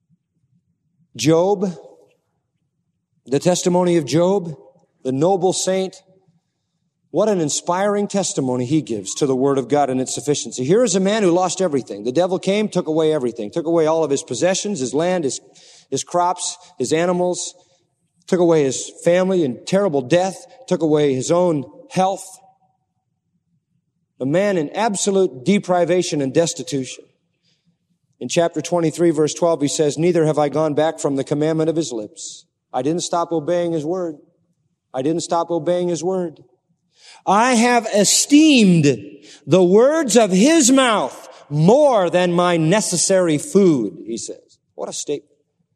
Job, the testimony of Job, the noble saint, what an inspiring testimony he gives to the Word of God and its sufficiency. Here is a man who lost everything. The devil came, took away everything, took away all of his possessions, his land, his, his crops, his animals, took away his family in terrible death, took away his own health. A man in absolute deprivation and destitution. In chapter twenty-three, verse twelve, he says, neither have I gone back from the commandment of his lips. I didn't stop obeying his word. I didn't stop obeying his word. I have esteemed the words of his mouth more than my necessary food, he says. What a statement.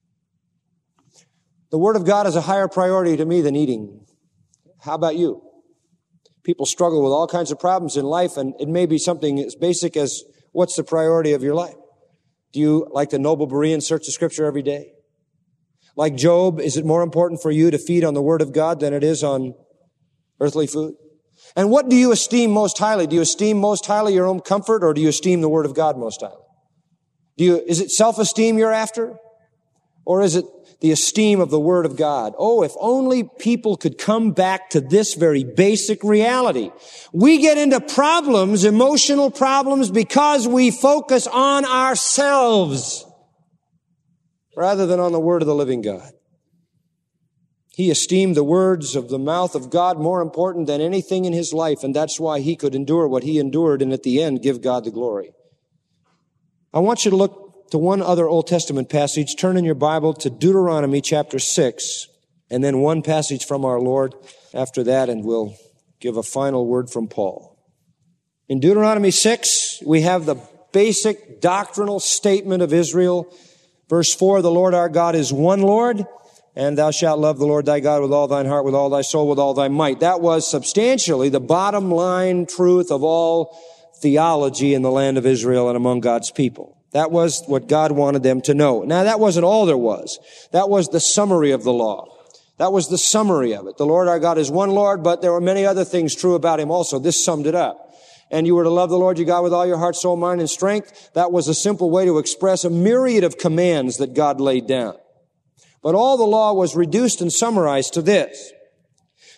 The Word of God is a higher priority to me than eating. How about you? People struggle with all kinds of problems in life, and it may be something as basic as, what's the priority of your life? Do you, like the noble Berean, search the Scripture every day? Like Job, is it more important for you to feed on the Word of God than it is on earthly food? And what do you esteem most highly? Do you esteem most highly your own comfort, or do you esteem the Word of God most highly? Do you, is it self-esteem you're after? Or is it the esteem of the Word of God? Oh, if only people could come back to this very basic reality. We get into problems, emotional problems, because we focus on ourselves rather than on the Word of the living God. He esteemed the words of the mouth of God more important than anything in his life, and that's why he could endure what he endured and at the end give God the glory. I want you to look to one other Old Testament passage. Turn in your Bible to Deuteronomy chapter six, and then one passage from our Lord after that, and we'll give a final word from Paul. In Deuteronomy six, we have the basic doctrinal statement of Israel. Verse four, the Lord our God is one Lord, and thou shalt love the Lord thy God with all thine heart, with all thy soul, with all thy might. That was substantially the bottom line truth of all theology in the land of Israel and among God's people. That was what God wanted them to know. Now, that wasn't all there was. That was the summary of the law. That was the summary of it. The Lord our God is one Lord, but there were many other things true about him also. This summed it up. And you were to love the Lord your God with all your heart, soul, mind, and strength. That was a simple way to express a myriad of commands that God laid down. But all the law was reduced and summarized to this.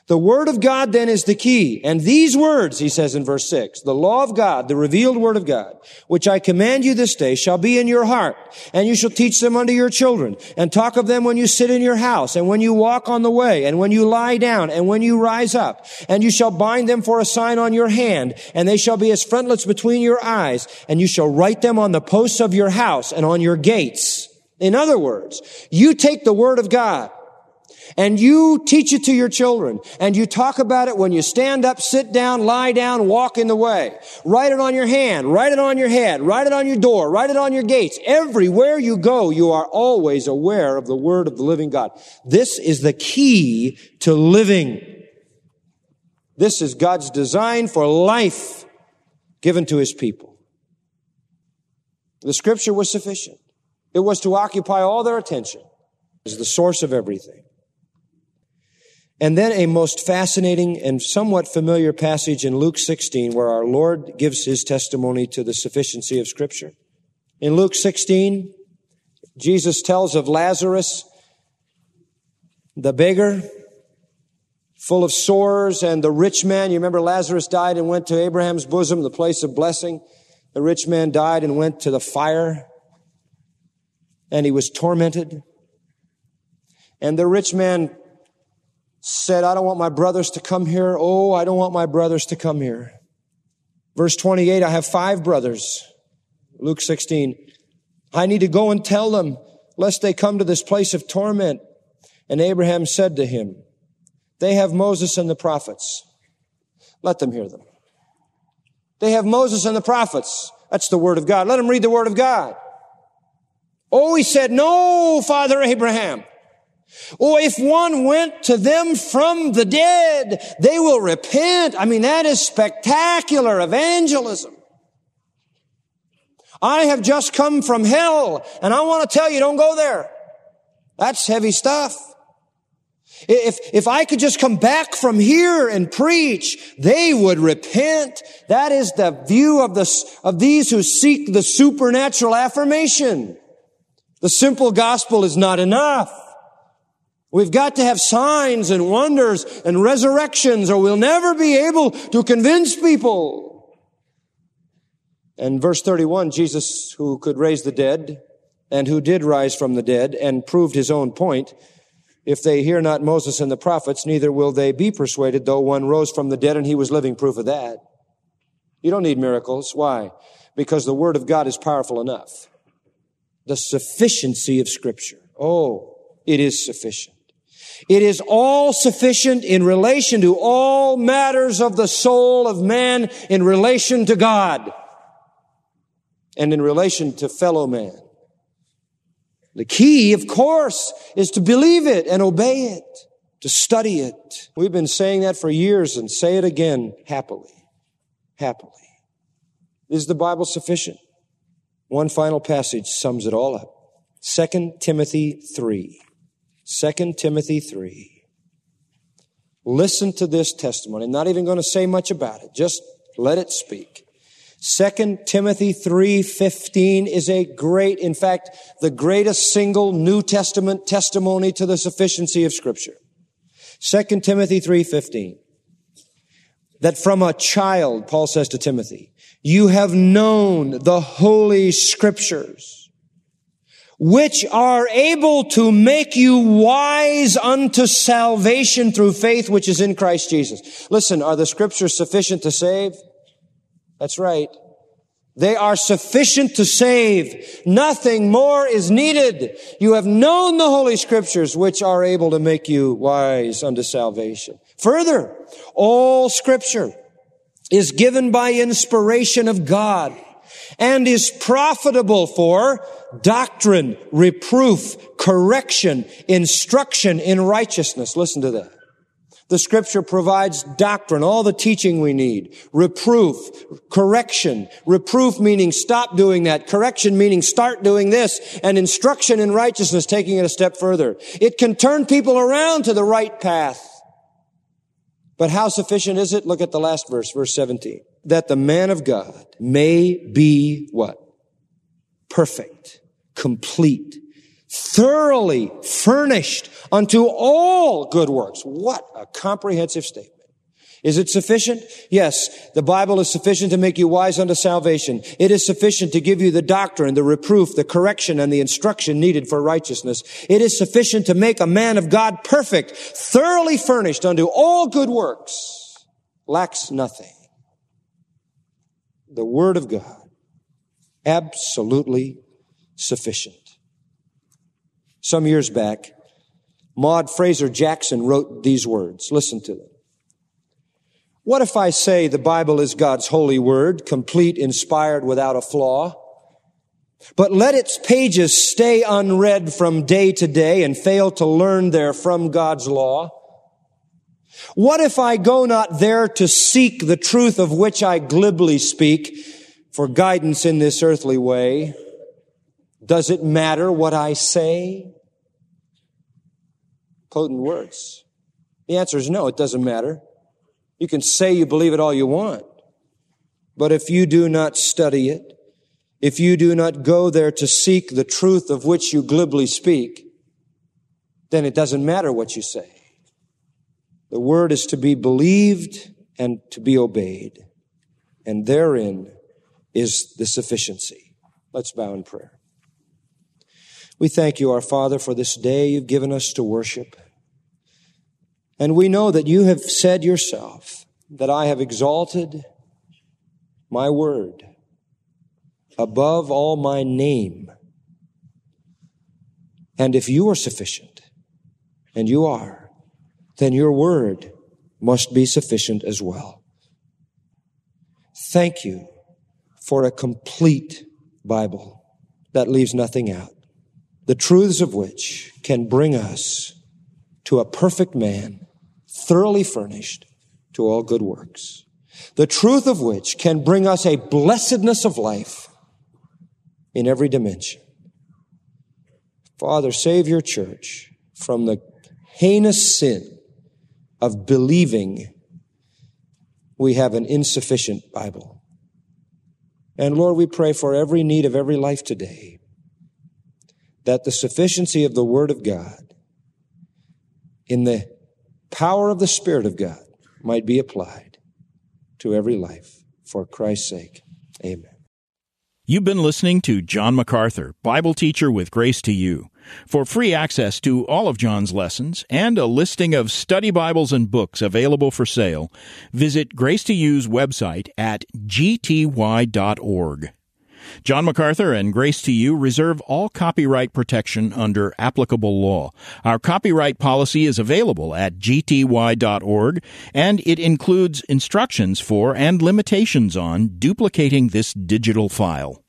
The Word of God then is the key. And these words, he says in verse six, the law of God, the revealed Word of God, which I command you this day, shall be in your heart, and you shall teach them unto your children, and talk of them when you sit in your house, and when you walk on the way, and when you lie down, and when you rise up. And you shall bind them for a sign on your hand, and they shall be as frontlets between your eyes, and you shall write them on the posts of your house and on your gates. In other words, you take the Word of God, and you teach it to your children, and you talk about it when you stand up, sit down, lie down, walk in the way. Write it on your hand, write it on your head, write it on your door, write it on your gates. Everywhere you go, you are always aware of the Word of the living God. This is the key to living. This is God's design for life given to His people. The Scripture was sufficient. It was to occupy all their attention. It is the source of everything. And then a most fascinating and somewhat familiar passage in Luke sixteen where our Lord gives His testimony to the sufficiency of Scripture. In Luke sixteen, Jesus tells of Lazarus, the beggar, full of sores, and the rich man. You remember Lazarus died and went to Abraham's bosom, the place of blessing. The rich man died and went to the fire, and he was tormented. And the rich man said, I don't want my brothers to come here. Oh, I don't want my brothers to come here. Verse twenty-eight, I have five brothers. Luke sixteen, I need to go and tell them, lest they come to this place of torment. And Abraham said to him, they have Moses and the prophets. Let them hear them. They have Moses and the prophets. That's the Word of God. Let them read the Word of God. Oh, he said, no, Father Abraham. Oh, if one went to them from the dead, they will repent. I mean, that is spectacular evangelism. I have just come from hell, and I want to tell you, don't go there. That's heavy stuff. If, if I could just come back from here and preach, they would repent. That is the view of the, of these who seek the supernatural affirmation. The simple gospel is not enough. We've got to have signs and wonders and resurrections, or we'll never be able to convince people. And verse thirty-one, Jesus, who could raise the dead and who did rise from the dead and proved His own point, if they hear not Moses and the prophets, neither will they be persuaded, though one rose from the dead and he was living proof of that. You don't need miracles. Why? Because the Word of God is powerful enough. The sufficiency of Scripture. Oh, it is sufficient. It is all sufficient in relation to all matters of the soul of man, in relation to God and in relation to fellow man. The key, of course, is to believe it and obey it, to study it. We've been saying that for years, and say it again happily. Happily. Is the Bible sufficient? One final passage sums it all up. Second Timothy three. Second Timothy three. Listen to this testimony. I'm not even going to say much about it. Just let it speak. Second Timothy three fifteen is a great, in fact, the greatest single New Testament testimony to the sufficiency of Scripture. Second Timothy three fifteen. That from a child, Paul says to Timothy, you have known the Holy Scriptures, which are able to make you wise unto salvation through faith which is in Christ Jesus. Listen, are the Scriptures sufficient to save? That's right. They are sufficient to save. Nothing more is needed. You have known the Holy Scriptures, which are able to make you wise unto salvation. Further, all Scripture is given by inspiration of God and is profitable for doctrine, reproof, correction, instruction in righteousness. Listen to that. The Scripture provides doctrine, all the teaching we need. Reproof, correction. Reproof meaning stop doing that. Correction meaning start doing this. And instruction in righteousness, taking it a step further. It can turn people around to the right path. But how sufficient is it? Look at the last verse, verse seventeen. That the man of God may be what? Perfect, complete, thoroughly furnished unto all good works. What a comprehensive statement. Is it sufficient? Yes, the Bible is sufficient to make you wise unto salvation. It is sufficient to give you the doctrine, the reproof, the correction, and the instruction needed for righteousness. It is sufficient to make a man of God perfect, thoroughly furnished unto all good works, lacks nothing. The Word of God, absolutely sufficient. Some years back, Maud Fraser Jackson wrote these words. Listen to them. What if I say the Bible is God's holy word, complete, inspired, without a flaw, but let its pages stay unread from day to day and fail to learn therefrom God's law? What if I go not there to seek the truth of which I glibly speak for guidance in this earthly way? Does it matter what I say? Potent words. The answer is no, it doesn't matter. You can say you believe it all you want, but if you do not study it, if you do not go there to seek the truth of which you glibly speak, then it doesn't matter what you say. The word is to be believed and to be obeyed, and therein is the sufficiency. Let's bow in prayer. We thank you, our Father, for this day you've given us to worship. And we know that you have said yourself that I have exalted my word above all my name. And if you are sufficient, and you are, then your word must be sufficient as well. Thank you for a complete Bible that leaves nothing out, the truths of which can bring us to a perfect man, thoroughly furnished to all good works. The truth of which can bring us a blessedness of life in every dimension. Father, save your church from the heinous sin of believing we have an insufficient Bible. And Lord, we pray for every need of every life today, that the sufficiency of the Word of God in the power of the Spirit of God might be applied to every life. For Christ's sake, amen. You've been listening to John MacArthur, Bible teacher with Grace to You. For free access to all of John's lessons and a listing of study Bibles and books available for sale, visit Grace to You's website at g t y dot org. John MacArthur and Grace to You reserve all copyright protection under applicable law. Our copyright policy is available at g t y dot org, and it includes instructions for and limitations on duplicating this digital file.